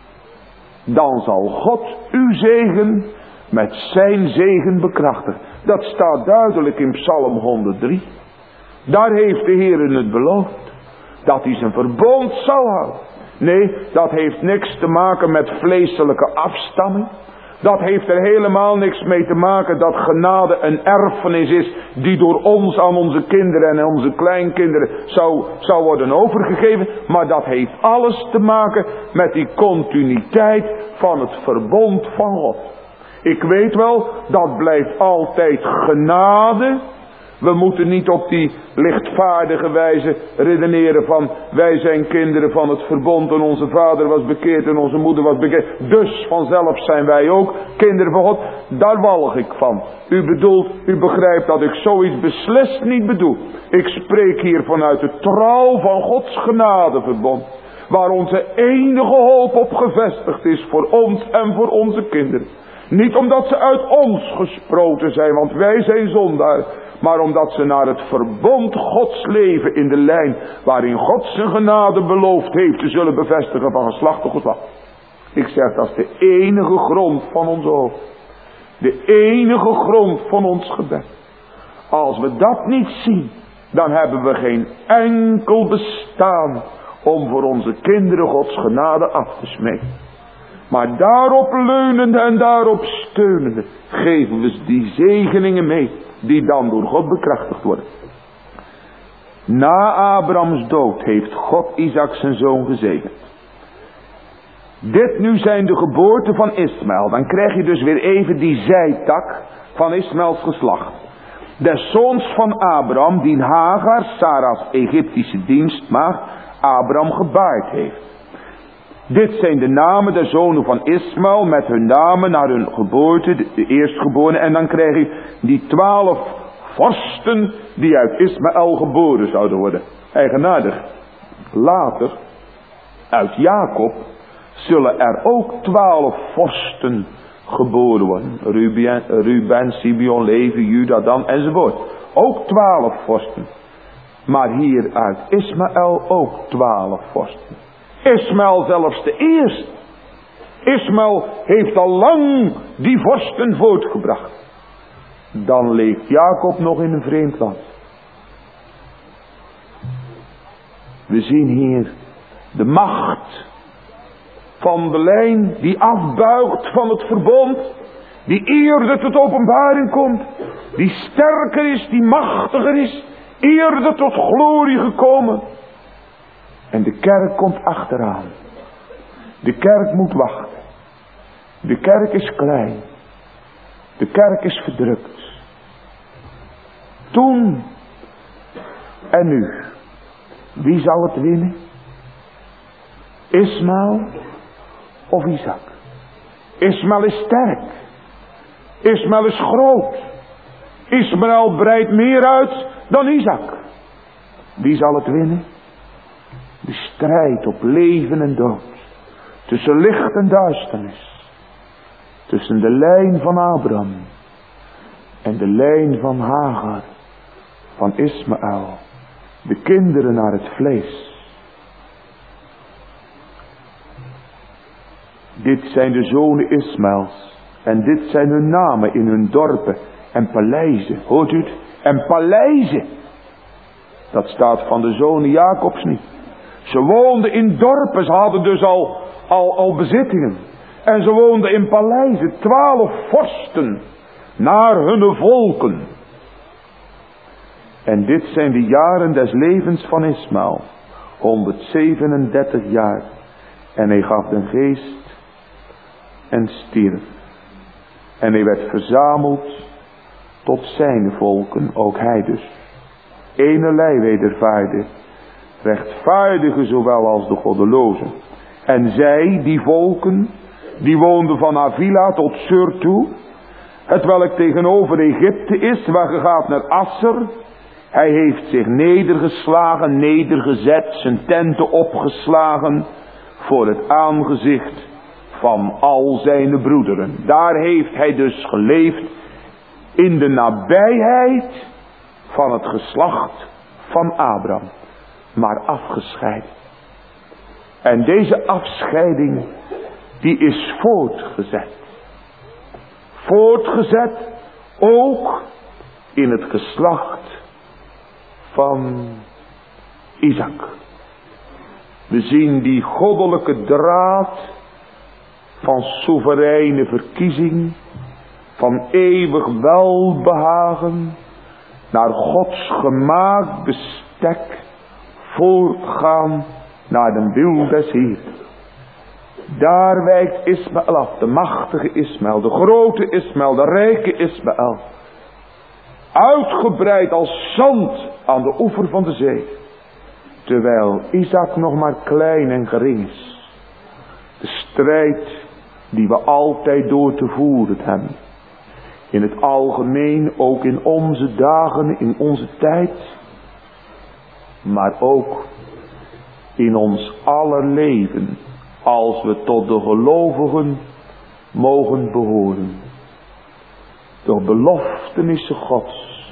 dan zal God uw zegen met zijn zegen bekrachtigen. Dat staat duidelijk in Psalm 103. Daar heeft de Heer het beloofd. Dat hij zijn verbond zal houden. Nee, dat heeft niks te maken met vleeselijke afstamming. Dat heeft er helemaal niks mee te maken dat genade een erfenis is die door ons aan onze kinderen en onze kleinkinderen zou worden overgegeven. Maar dat heeft alles te maken met die continuïteit van het verbond van God. Ik weet wel, dat blijft altijd genade. We moeten niet op die lichtvaardige wijze redeneren van wij zijn kinderen van het verbond en onze vader was bekeerd en onze moeder was bekeerd. Dus vanzelf zijn wij ook kinderen van God. Daar walg ik van. U begrijpt dat ik zoiets beslist niet bedoel. Ik spreek hier vanuit de trouw van Gods genadeverbond. Waar onze enige hoop op gevestigd is voor ons en voor onze kinderen. Niet omdat ze uit ons gesproten zijn, want wij zijn zondaar. Maar omdat ze naar het verbond Gods leven in de lijn waarin God zijn genade beloofd heeft te zullen bevestigen van geslacht tot geslacht. Ik zeg, dat is de enige grond van onze hoop. De enige grond van ons gebed. Als we dat niet zien, dan hebben we geen enkel bestaan om voor onze kinderen Gods genade af te smeken. Maar daarop leunende en daarop steunende geven we die zegeningen mee die dan door God bekrachtigd worden. Na Abrahams dood heeft God Isaac zijn zoon gezegend. Dit nu zijn de geboorten van Ismaël. Dan krijg je dus weer even die zijtak van Ismaëls geslacht. Des zoons van Abraham, die Hagar, Sarah's Egyptische dienstmaagd, Abraham gebaard heeft. Dit zijn de namen der zonen van Ismaël met hun namen naar hun geboorte, de eerstgeborene. En dan krijg je die 12 vorsten die uit Ismaël geboren zouden worden. Eigenaardig. Later, uit Jacob, zullen er ook 12 vorsten geboren worden. Ruben, Simeon, Levi, Juda, Dan enzovoort. Ook 12 vorsten. Maar hier uit Ismaël ook 12 vorsten. Ismaël zelfs de eerste. Ismaël heeft al lang die vorsten voortgebracht. Dan leeft Jacob nog in een vreemd land. We zien hier de macht van de lijn die afbuigt van het verbond. Die eerder tot openbaring komt. Die sterker is, die machtiger is. Eerder tot glorie gekomen. En de kerk komt achteraan. De kerk moet wachten. De kerk is klein. De kerk is verdrukt. Toen en nu. Wie zal het winnen? Ismaël of Isaac? Ismaël is sterk. Ismaël is groot. Ismaël breidt meer uit dan Isaac. Wie zal het winnen? De strijd op leven en dood. Tussen licht en duisternis. Tussen de lijn van Abraham. En de lijn van Hagar. Van Ismaël. De kinderen naar het vlees. Dit zijn de zonen Ismaëls. En dit zijn hun namen in hun dorpen en paleizen. Hoort u het? En paleizen. Dat staat van de zonen Jacobs niet. Ze woonden in dorpen. Ze hadden dus al bezittingen. En ze woonden in paleizen. 12 vorsten. Naar hun volken. En dit zijn de jaren des levens van Ismaël. 137 jaar. En hij gaf den geest. En stierf. En hij werd verzameld tot zijn volken, ook hij dus. Enerlei wedervaarde, rechtvaardige zowel als de goddelozen. En zij, die volken, die woonden van Avila tot Sur toe, hetwelk tegenover Egypte is, waar ge gaat naar Asser. Hij heeft zich nedergeslagen, nedergezet, zijn tenten opgeslagen voor het aangezicht van al zijn broederen. Daar heeft hij dus geleefd in de nabijheid van het geslacht van Abraham, maar afgescheiden. En deze afscheiding, die is voortgezet. Voortgezet ook in het geslacht van Isaac. We zien die goddelijke draad van soevereine verkiezing, van eeuwig welbehagen, naar Gods gemaakt bestek, voortgaan naar de wil des Heer. Daar wijkt Ismaël af, de machtige Ismaël, de grote Ismaël, de rijke Ismaël. Uitgebreid als zand aan de oever van de zee. Terwijl Isaac nog maar klein en gering is. De strijd die we altijd door te voeren hebben. In het algemeen, ook in onze dagen, in onze tijd. Maar ook in ons aller leven. Als we tot de gelovigen mogen behoren. De beloftenissen Gods.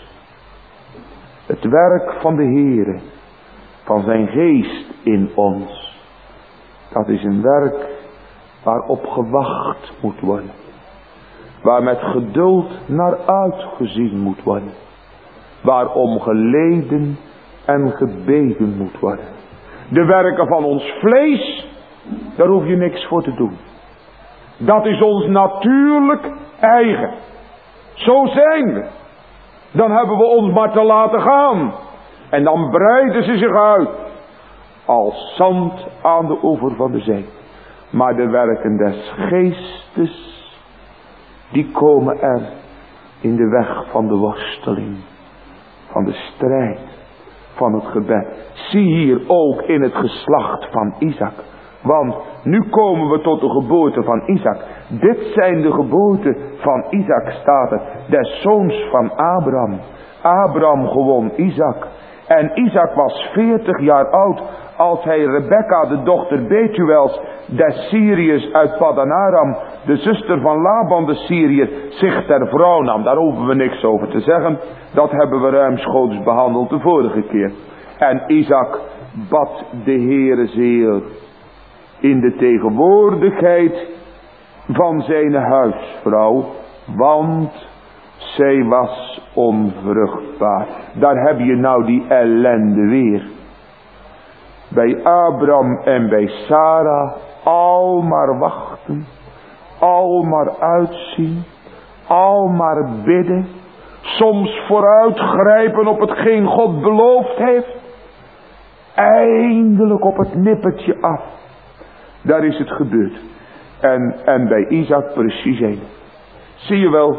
Het werk van de Heere. Van zijn geest in ons. Dat is een werk waarop gewacht moet worden. Waar met geduld naar uitgezien moet worden. Waarom geleden en gebeden moet worden. De werken van ons vlees, daar hoef je niks voor te doen. Dat is ons natuurlijk eigen. Zo zijn we. Dan hebben we ons maar te laten gaan. En dan breiden ze zich uit. Als zand aan de oever van de zee. Maar de werken des geestes, die komen er in de weg van de worsteling. Van de strijd. Van het gebed. Zie hier ook in het geslacht van Isaac. Want nu komen we tot de geboorte van Isaac. Dit zijn de geboorten van Isaac, staat er. Des zoons van Abraham. Abraham gewoon Isaac. En Isaac was 40 jaar oud als hij Rebekka, de dochter Betuels, des Syriërs uit Paddan Aram, de zuster van Laban de Syriër, zich ter vrouw nam. Daar hoeven we niks over te zeggen. Dat hebben we ruimschoots behandeld de vorige keer. En Isaac bad de Heere zeer in de tegenwoordigheid van zijn huisvrouw, want zij was onvruchtbaar. Daar heb je nou die ellende weer. Bij Abraham en bij Sarah al maar wachten, al maar uitzien, al maar bidden, soms vooruitgrijpen op hetgeen God beloofd heeft, eindelijk op het nippertje af. Daar is het gebeurd. En bij Isaac precies één. Zie je wel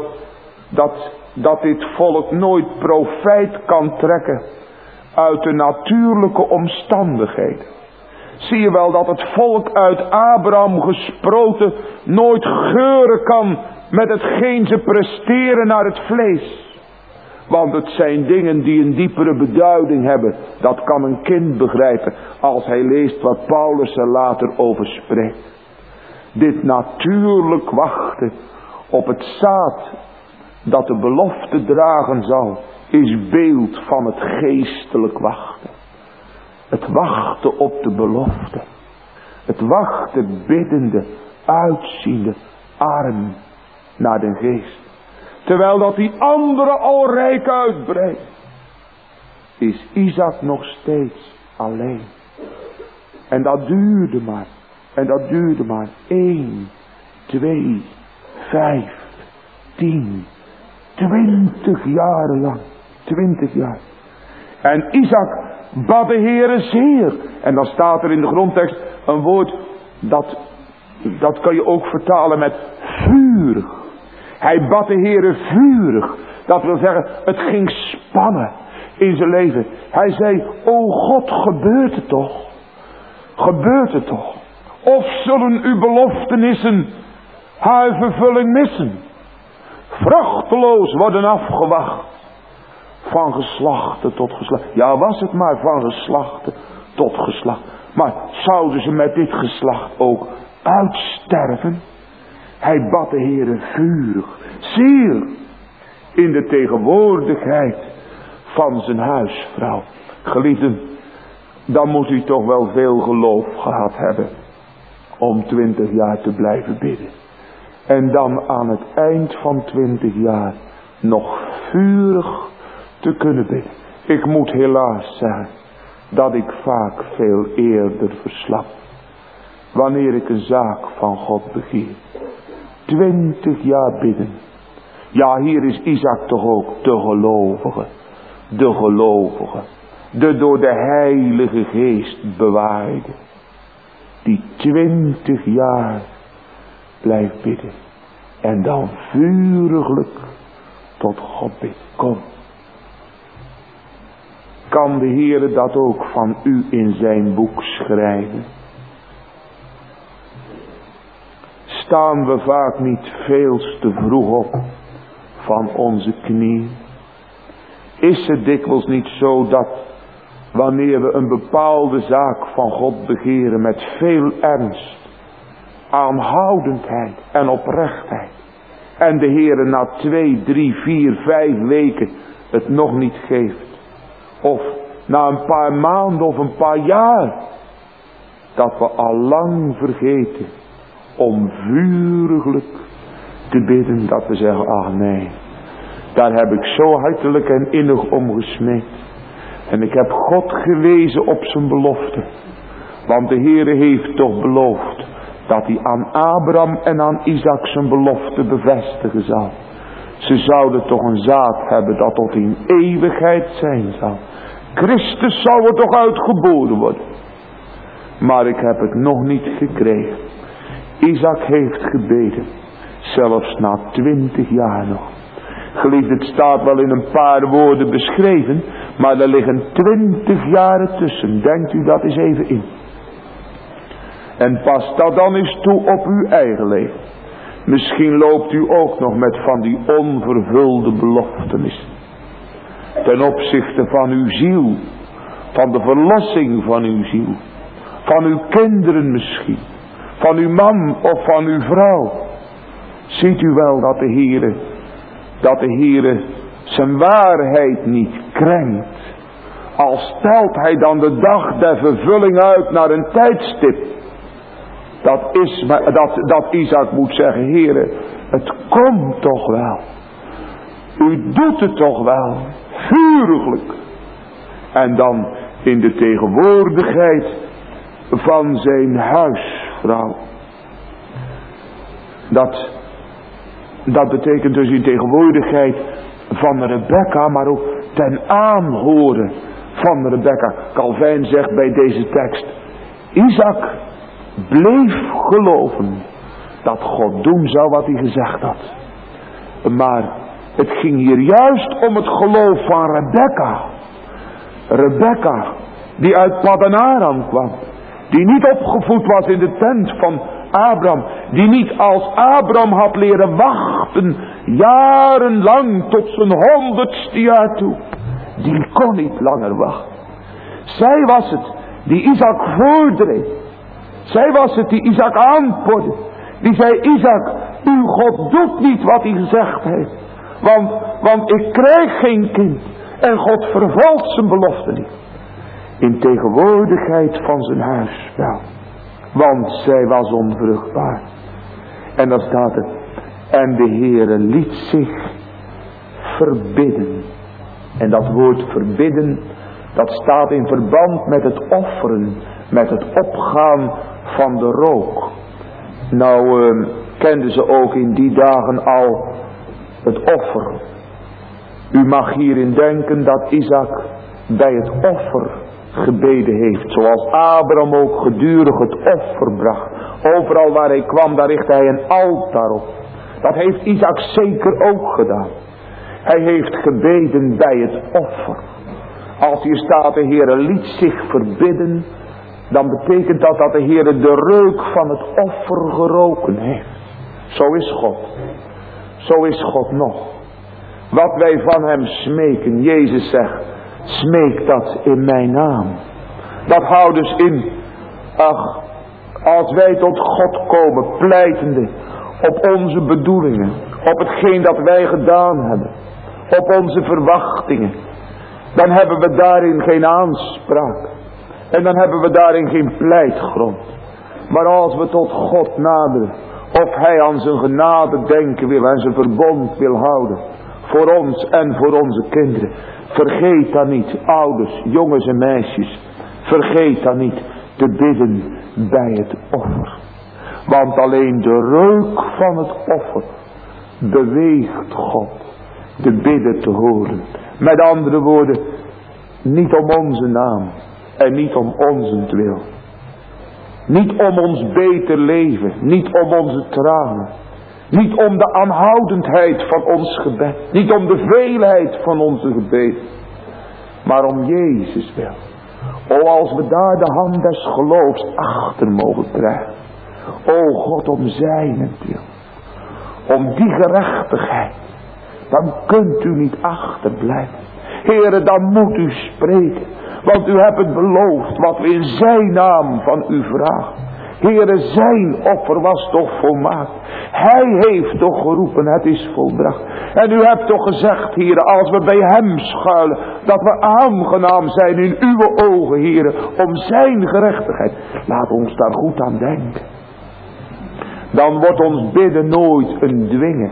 dat dit volk nooit profijt kan trekken uit de natuurlijke omstandigheden. Zie je wel dat het volk uit Abraham gesproten nooit geuren kan met hetgeen ze presteren naar het vlees. Want het zijn dingen die een diepere beduiding hebben. Dat kan een kind begrijpen als hij leest wat Paulus er later over spreekt. Dit natuurlijk wachten op het zaad dat de belofte dragen zal, is beeld van het geestelijk wachten. Het wachten op de belofte. Het wachten biddende, uitziende, arm naar de geest. Terwijl dat die andere al rijk uitbreidt, is Isaac nog steeds alleen. En dat duurde maar. En dat duurde maar 1, 2, 5, 10, 20 jaren lang. 20 jaar. En Isaac bad de Heere zeer. En dan staat er in de grondtekst een woord dat kan je ook vertalen met vurig. Hij bad de Heere vurig. Dat wil zeggen, het ging spannen in zijn leven. Hij zei, o God, gebeurt het toch? Gebeurt het toch? Of zullen uw beloftenissen haar vervulling missen? Vruchteloos worden afgewacht. Van geslachte tot geslachte. Ja, was het maar van geslachte tot geslachte. Maar zouden ze met dit geslacht ook uitsterven? Hij bad de Heere vurig, zeer, in de tegenwoordigheid van zijn huisvrouw. Geliefden, dan moet u toch wel veel geloof gehad hebben om 20 jaar te blijven bidden. En dan aan het eind van 20 jaar nog vurig te kunnen bidden. Ik moet helaas zeggen dat ik vaak veel eerder verslap wanneer ik een zaak van God begeer. 20 jaar bidden. Ja, hier is Isaac toch ook de gelovige. De gelovige. De door de Heilige Geest bewaarde. Die 20 jaar blijft bidden. En dan vuriglijk tot God bidt. Kom. Kan de Heere dat ook van u in zijn boek schrijven? Staan we vaak niet veel te vroeg op van onze knieën? Is het dikwijls niet zo dat wanneer we een bepaalde zaak van God begeren met veel ernst, aanhoudendheid en oprechtheid, en de Heere na 2, 3, 4, 5 weken het nog niet geeft, of na een paar maanden of een paar jaar, dat we al lang vergeten om vuriglijk te bidden, dat we zeggen, ach nee, daar heb ik zo hartelijk en innig om gesmeekt. En ik heb God gewezen op zijn belofte. Want de Heere heeft toch beloofd dat hij aan Abraham en aan Isaac zijn belofte bevestigen zal. Ze zouden toch een zaad hebben dat tot in eeuwigheid zijn zal. Christus zou er toch uitgeboren worden. Maar ik heb het nog niet gekregen. Isaac heeft gebeden. Zelfs na 20 jaar nog. Geliefd, het staat wel in een paar woorden beschreven. Maar er liggen 20 jaren tussen. Denkt u dat eens even in. En pas dat dan eens toe op uw eigen leven. Misschien loopt u ook nog met van die onvervulde beloftenissen. Ten opzichte van uw ziel. Van de verlossing van uw ziel. Van uw kinderen misschien. Van uw man of van uw vrouw. Ziet u wel dat de Heere zijn waarheid niet krenkt. Al stelt hij dan de dag der vervulling uit naar een tijdstip. Dat Isaac moet zeggen, Heere, het komt toch wel. U doet het toch wel. Vuriglijk. En dan in de tegenwoordigheid van zijn huisvrouw. Dat betekent dus in tegenwoordigheid van Rebekka, maar ook ten aanhoren van Rebekka. Calvijn zegt bij deze tekst, Isaac bleef geloven dat God doen zou wat hij gezegd had. Maar het ging hier juist om het geloof van Rebekka. Rebekka, die uit Paddan Aram kwam. Die niet opgevoed was in de tent van Abraham. Die niet als Abraham had leren wachten. Jarenlang tot zijn 100ste jaar toe. Die kon niet langer wachten. Zij was het die Isaac voordreef. Zij was het die Isaac aanporde. Die zei, Isaac, uw God doet niet wat hij gezegd heeft. Want ik krijg geen kind. En God vervult zijn belofte niet. In tegenwoordigheid van zijn huis. Nou, want zij was onvruchtbaar. En dan staat er. En de Heere liet zich verbidden. En dat woord verbidden, dat staat in verband met het offeren. Met het opgaan van de rook. Nou kenden ze ook in die dagen al het offer. U mag hierin denken dat Isaac bij het offer gebeden heeft. Zoals Abraham ook gedurig het offer bracht. Overal waar hij kwam, daar richtte hij een altaar op. Dat heeft Isaac zeker ook gedaan. Hij heeft gebeden bij het offer. Als hier staat de Heere liet zich verbidden, dan betekent dat de Heere de reuk van het offer geroken heeft. Zo is God. Zo is God nog. Wat wij van hem smeken, Jezus zegt, smeek dat in mijn naam. Dat houdt dus in, ach, als wij tot God komen, pleitende op onze bedoelingen, op hetgeen dat wij gedaan hebben, op onze verwachtingen, dan hebben we daarin geen aanspraak. En dan hebben we daarin geen pleitgrond. Maar als we tot God naderen, of hij aan zijn genade denken wil en zijn verbond wil houden, voor ons en voor onze kinderen, vergeet dan niet, ouders, jongens en meisjes, vergeet dan niet te bidden bij het offer. Want alleen de reuk van het offer beweegt God de bidden te horen. Met andere woorden, niet om onze naam en niet om onzentwil. Niet om ons beter leven, niet om onze tranen. Niet om de aanhoudendheid van ons gebed. Niet om de veelheid van onze gebeden. Maar om Jezus wil. O, als we daar de hand des geloofs achter mogen krijgen. O God, om zijnentwil. Om die gerechtigheid. Dan kunt u niet achterblijven. Heere, dan moet u spreken. Want u hebt het beloofd wat we in zijn naam van u vragen. Heere, zijn offer was toch volmaakt. Hij heeft toch geroepen, het is volbracht. En u hebt toch gezegd, Heere, als we bij hem schuilen, dat we aangenaam zijn in uw ogen, Heere, om zijn gerechtigheid. Laat ons daar goed aan denken. Dan wordt ons bidden nooit een dwingen.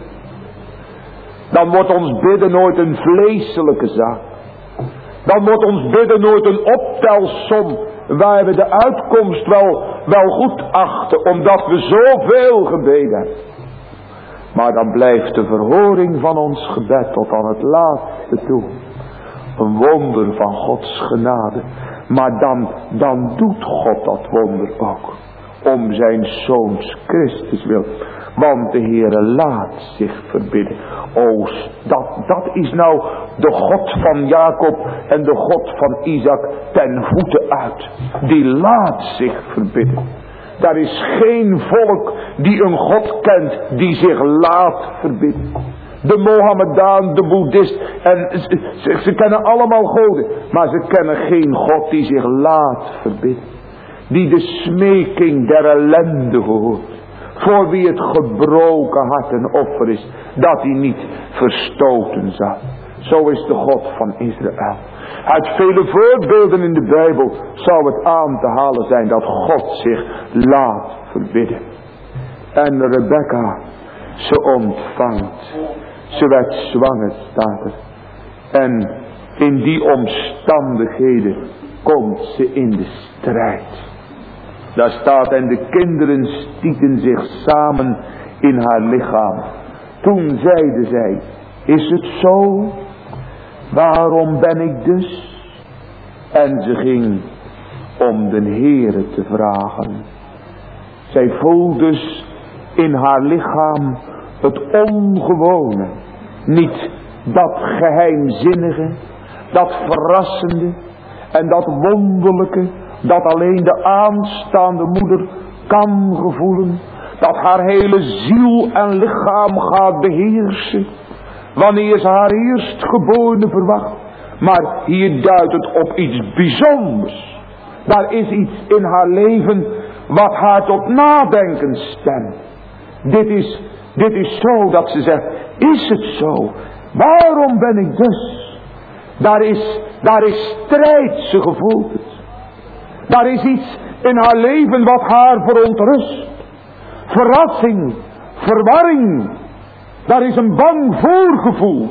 Dan wordt ons bidden nooit een vleeselijke zaak. Dan wordt ons bidden nooit een optelsom waar we de uitkomst wel goed achten, omdat we zoveel gebeden hebben. Maar dan blijft de verhoring van ons gebed tot aan het laatste toe een wonder van Gods genade. Maar dan doet God dat wonder ook om zijn Zoons Christus wil. Want de Heere laat zich verbidden. O, dat is nou de God van Jacob en de God van Isaac ten voeten uit. Die laat zich verbidden. Daar is geen volk die een God kent die zich laat verbidden. De Mohammedaan, de Boeddhist, en ze kennen allemaal goden. Maar ze kennen geen God die zich laat verbidden. Die de smeking der ellende hoort. Voor wie het gebroken hart een offer is, dat hij niet verstoten zal. Zo is de God van Israël. Uit vele voorbeelden in de Bijbel zou het aan te halen zijn dat God zich laat verbidden. En Rebecca, ze ontvangt. Ze werd zwanger, staat er. En in die omstandigheden komt ze in de strijd. Daar staat, en de kinderen stieten zich samen in haar lichaam. Toen zeide zij, is het zo? Waarom ben ik dus? En ze ging om de Heere te vragen. Zij voelde dus in haar lichaam het ongewone. Niet dat geheimzinnige, dat verrassende en dat wonderlijke, dat alleen de aanstaande moeder kan gevoelen. Dat haar hele ziel en lichaam gaat beheersen wanneer ze haar eerstgeborene verwacht. Maar hier duidt het op iets bijzonders. Daar is iets in haar leven wat haar tot nadenken stemt. Dit is zo dat ze zegt, is het zo? Waarom ben ik dus? Daar is strijd, ze voelt het. Daar is iets in haar leven wat haar verontrust. Verrassing, verwarring. Daar is een bang voorgevoel.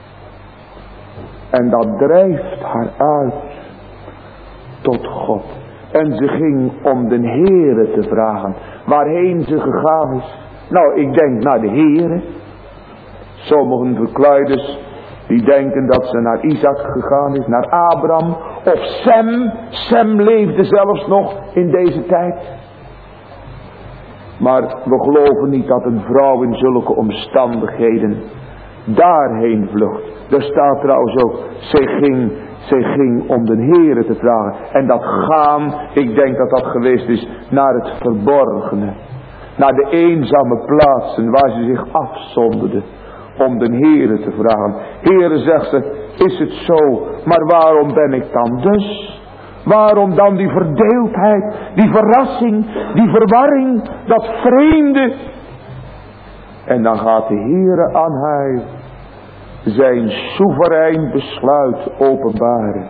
En dat drijft haar uit tot God. En ze ging om de Heere te vragen. Waarheen ze gegaan is. Nou, ik denk naar de Heere. Sommigen verkluiders die denken dat ze naar Isaac gegaan is, naar Abraham of Sem. Sem leefde zelfs nog in deze tijd. Maar we geloven niet dat een vrouw in zulke omstandigheden daarheen vlucht. Er staat trouwens ook, zij ging om de Heere te vragen. En dat gaan, ik denk dat dat geweest is naar het verborgene. Naar de eenzame plaatsen waar ze zich afzonderde. Om de Heere te vragen. Heere, zegt ze, is het zo, maar waarom ben ik dan dus? Waarom dan die verdeeldheid, die verrassing, die verwarring, dat vreemde? En dan gaat de Heere aan haar zijn soeverein besluit openbaren.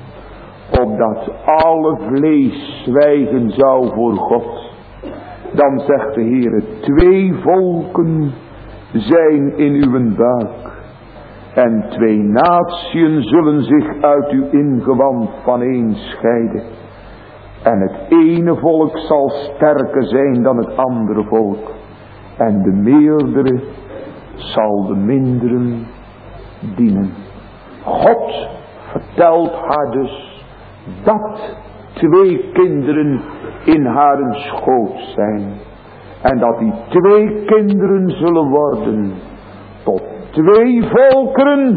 Opdat alle vlees zwijgen zou voor God. Dan zegt de Heere, 2 volken zijn in uw buik. En 2 natieën zullen zich uit uw ingewand vaneen scheiden. En het ene volk zal sterker zijn dan het andere volk. En de meerdere zal de minderen dienen. God vertelt haar dus dat 2 kinderen in haar schoot zijn. En dat die 2 kinderen zullen worden tot 2 volkeren.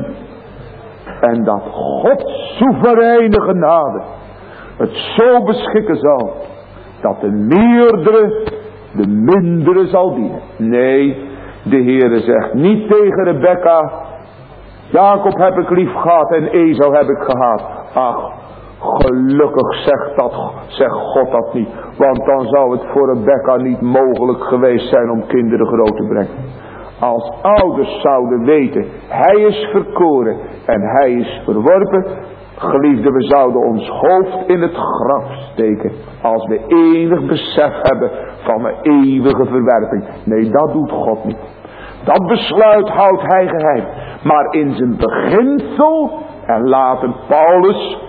En dat Gods soevereine genade het zo beschikken zal dat de meerdere de mindere zal dienen. Nee, de Heere zegt niet tegen Rebecca, Jacob heb ik lief gehad en Esau heb ik gehaat. Ach, gelukkig zegt God dat niet. Want dan zou het voor Rebecca niet mogelijk geweest zijn om kinderen groot te brengen. Als ouders zouden weten, hij is verkoren en hij is verworpen. Geliefde, we zouden ons hoofd in het graf steken. Als we enig besef hebben van een eeuwige verwerping. Nee, dat doet God niet. Dat besluit houdt hij geheim. Maar in zijn beginsel, en laten Paulus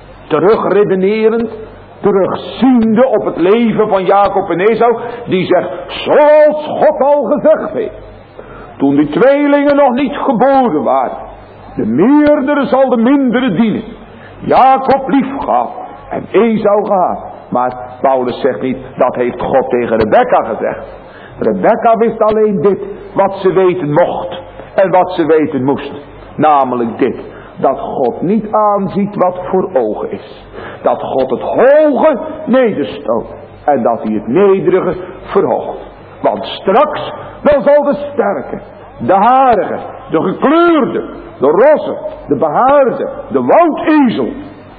terugredenerend, terugziende op het leven van Jacob en Esau, die zegt, zoals God al gezegd heeft, toen die tweelingen nog niet geboren waren, de meerdere zal de mindere dienen. Jacob lief gehad en Esau gehaat. Maar Paulus zegt niet, dat heeft God tegen Rebecca gezegd. Rebecca wist alleen dit, wat ze weten mocht en wat ze weten moest. Namelijk dit, dat God niet aanziet wat voor ogen is. Dat God het hoge nederstoot en dat hij het nederige verhoogt. Want straks dan zal de sterke, de harige, de gekleurde, de rosse, de behaarde, de woudezel,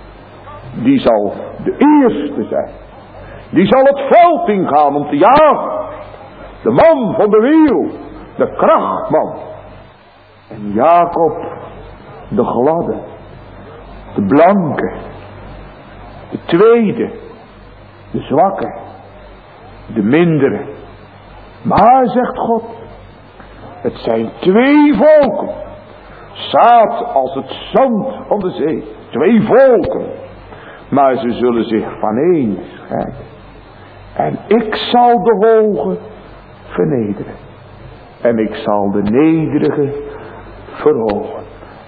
die zal de eerste zijn. Die zal het veld ingaan om te jagen. De man van de wereld, de krachtman. En Jacob, de gladde, de blanke, de tweede, de zwakke, de mindere. Maar, zegt God, het zijn twee volken, zaad als het zand van de zee, twee volken, maar ze zullen zich vaneen scheiden. En ik zal de hoge vernederen, en ik zal de nederige verhogen.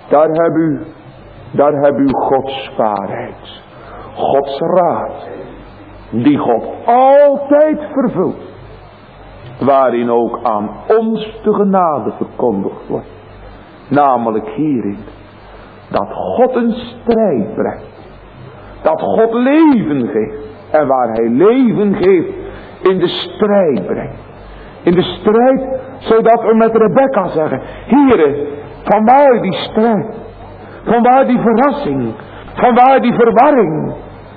Daar heb u Gods waarheid, Gods raad, die God altijd vervult, waarin ook aan ons de genade verkondigd wordt. Namelijk hierin, dat God een strijd brengt, dat God leven geeft, en waar hij leven geeft, in de strijd brengt. In de strijd, zodat we met Rebecca zeggen, Heere, vanwaar die strijd, vanwaar die verrassing, vanwaar die verwarring,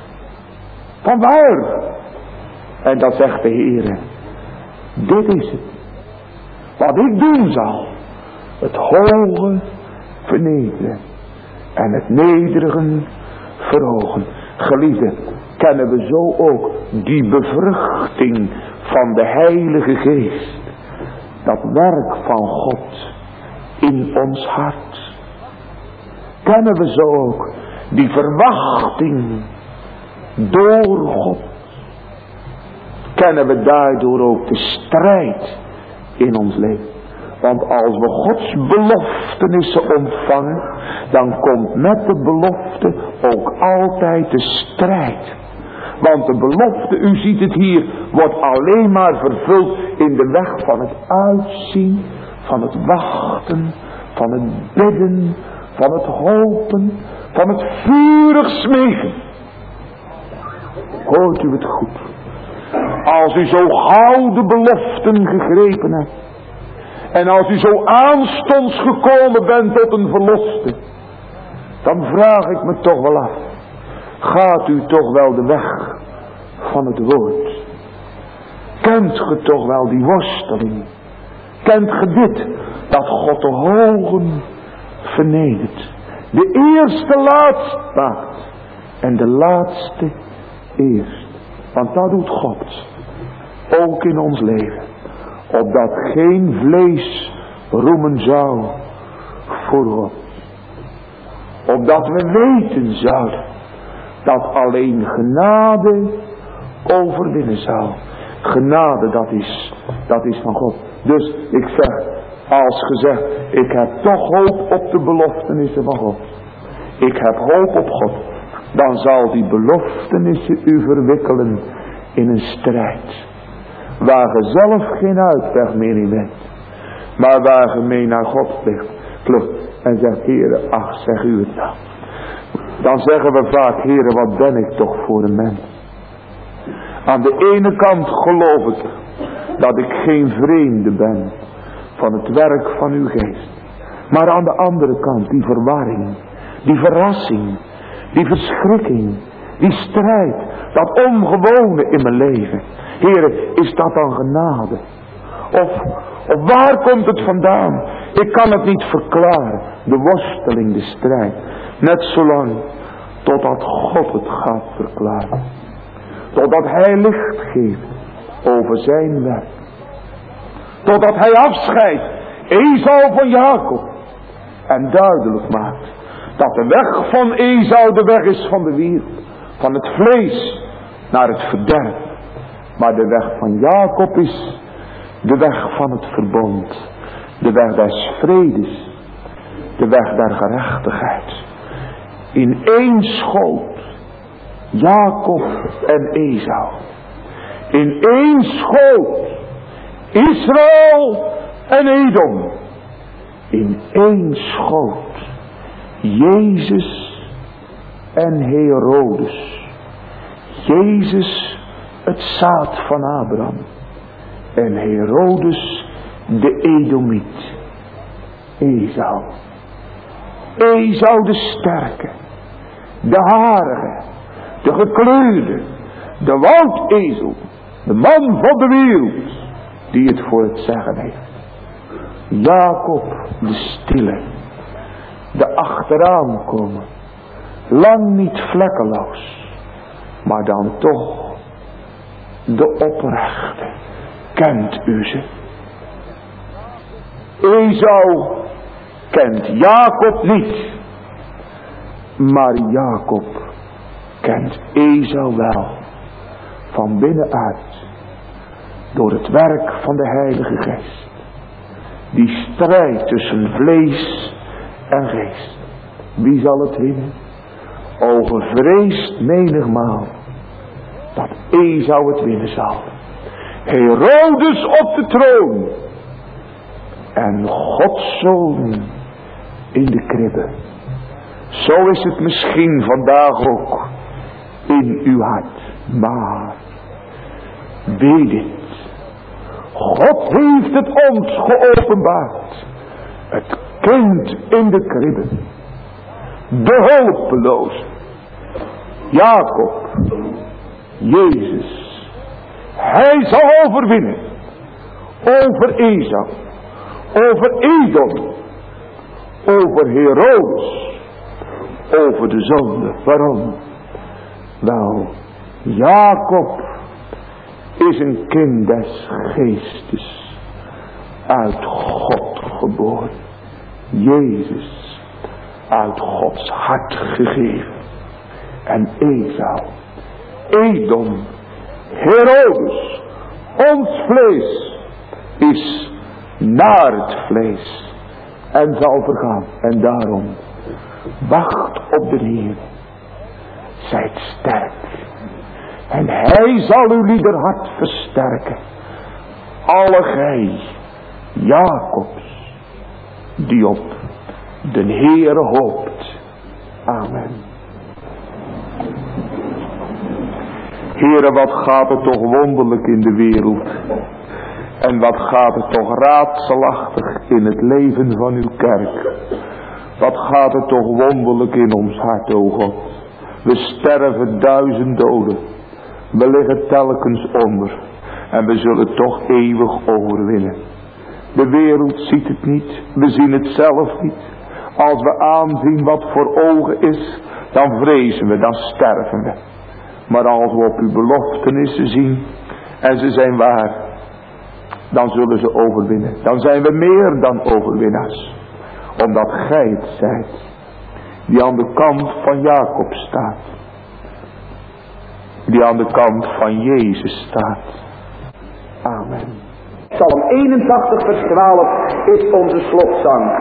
vanwaar? En dan zegt de Heere, dit is het, wat ik doen zal, het hoge vernederen en het nederigen verhogen. Geliefden, kennen we zo ook die bevruchting van de Heilige Geest, dat werk van God in ons hart. Kennen we zo ook die verwachting door God. Kennen we daardoor ook de strijd in ons leven. Want als we Gods beloftenissen ontvangen, dan komt met de belofte ook altijd de strijd. Want de belofte, u ziet het hier, wordt alleen maar vervuld in de weg van het uitzien, van het wachten, van het bidden, van het hopen, van het vurig smeken. Hoort u het goed? Als u zo gauw de beloften gegrepen hebt, en als u zo aanstonds gekomen bent tot een verloste, dan vraag ik me toch wel af, gaat u toch wel de weg van het woord? Kent ge toch wel die worsteling? Kent ge dit, dat God de hogen vernedert, de eerste laatst maakt en de laatste eerst? Want dat doet God, ook in ons leven, opdat geen vlees roemen zou voor God. Opdat we weten zouden dat alleen genade overwinnen zou. Genade, dat is van God. Dus ik zeg, als gezegd, ik heb toch hoop op de beloftenissen van God. Ik heb hoop op God. Dan zal die beloftenissen u verwikkelen in een strijd. Waar je zelf geen uitweg meer in bent. Maar waar je mee naar God vlucht. En zegt, Heere, ach, zeg u het nou. Dan zeggen we vaak, Heere, wat ben ik toch voor een mens. Aan de ene kant geloof ik dat ik geen vreemde ben van het werk van uw geest. Maar aan de andere kant die verwarring, die verrassing, die verschrikking, die strijd, dat ongewone in mijn leven. Heere, is dat dan genade? Of waar komt het vandaan? Ik kan het niet verklaren. De worsteling, de strijd. Net zolang totdat God het gaat verklaren. Totdat hij licht geeft over zijn werk. Totdat hij afscheidt Esau van Jacob. En duidelijk maakt dat de weg van Esau de weg is van de wereld. Van het vlees naar het verderf. Maar de weg van Jacob is de weg van het verbond. De weg des vredes. De weg der gerechtigheid. In één schoot. Jacob en Esau. In één schoot. Israël en Edom. In één schoot. Jezus en Herodes. Jezus het zaad van Abraham. En Herodes de Edomiet. Esau. Esau de sterke. De harige. De gekleurde. De woudezel. De man van de wereld. Die het voor het zeggen heeft. Jacob de stille. De achteraan komen. lang niet vlekkeloos, maar dan toch de oprechte. Kent u ze? Esau kent Jacob niet, maar Jacob kent Esau wel, van binnenuit, door het werk van de Heilige Geest. Die strijd tussen vlees en geest. Wie zal het winnen? O, gevreesd menigmaal dat Esau het winnen zal. Herodes op de troon en Gods Zoon in de kribbe. Zo is het misschien vandaag ook in uw hart. Maar weet dit. God heeft het ons geopenbaard. Het kind in de kribbe. De hulpeloze. Jacob. Jezus. Hij zal overwinnen. Over Esau. Over Edom. Over Herodes. Over de zonde. Waarom? Wel, Jacob is een kind des geestes. Uit God geboren. Jezus. Uit Gods hart gegeven. En Esau. Edom. Herodes. Ons vlees is naar het vlees. En zal vergaan. En daarom. Wacht op de Heer. Zijt sterk. En hij zal uw liederhart versterken. Alle gij, Jacobs, die op de Heere hoopt. Amen. Heere, wat gaat het toch wonderlijk in de wereld. En wat gaat het toch raadselachtig in het leven van uw kerk. Wat gaat het toch wonderlijk in ons hart, o God. We sterven 1000 doden. We liggen telkens onder. En we zullen toch eeuwig overwinnen. De wereld ziet het niet. We zien het zelf niet. Als we aanzien wat voor ogen is, dan vrezen we, dan sterven we. Maar als we op uw beloftenissen zien, en ze zijn waar, dan zullen ze overwinnen. Dan zijn we meer dan overwinnaars. Omdat gij het zijt, die aan de kant van Jacob staat. Die aan de kant van Jezus staat. Amen. Psalm 81 vers 12 is onze slotzang.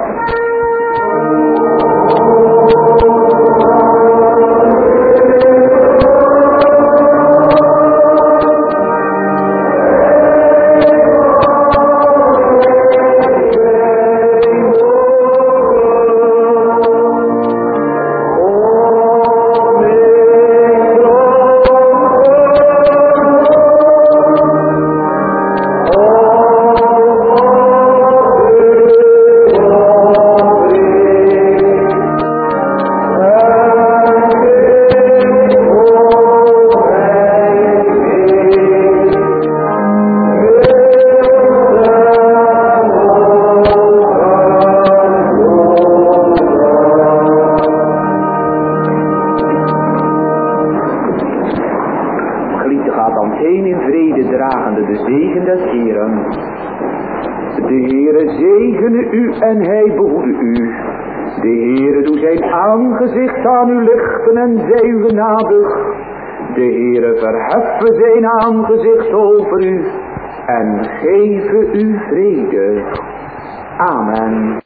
En hij behoede u. De Heere doet zijn aangezicht aan u lichten en zij u genadig. De Heere verheffen zijn aangezicht over u en geven u vrede. Amen.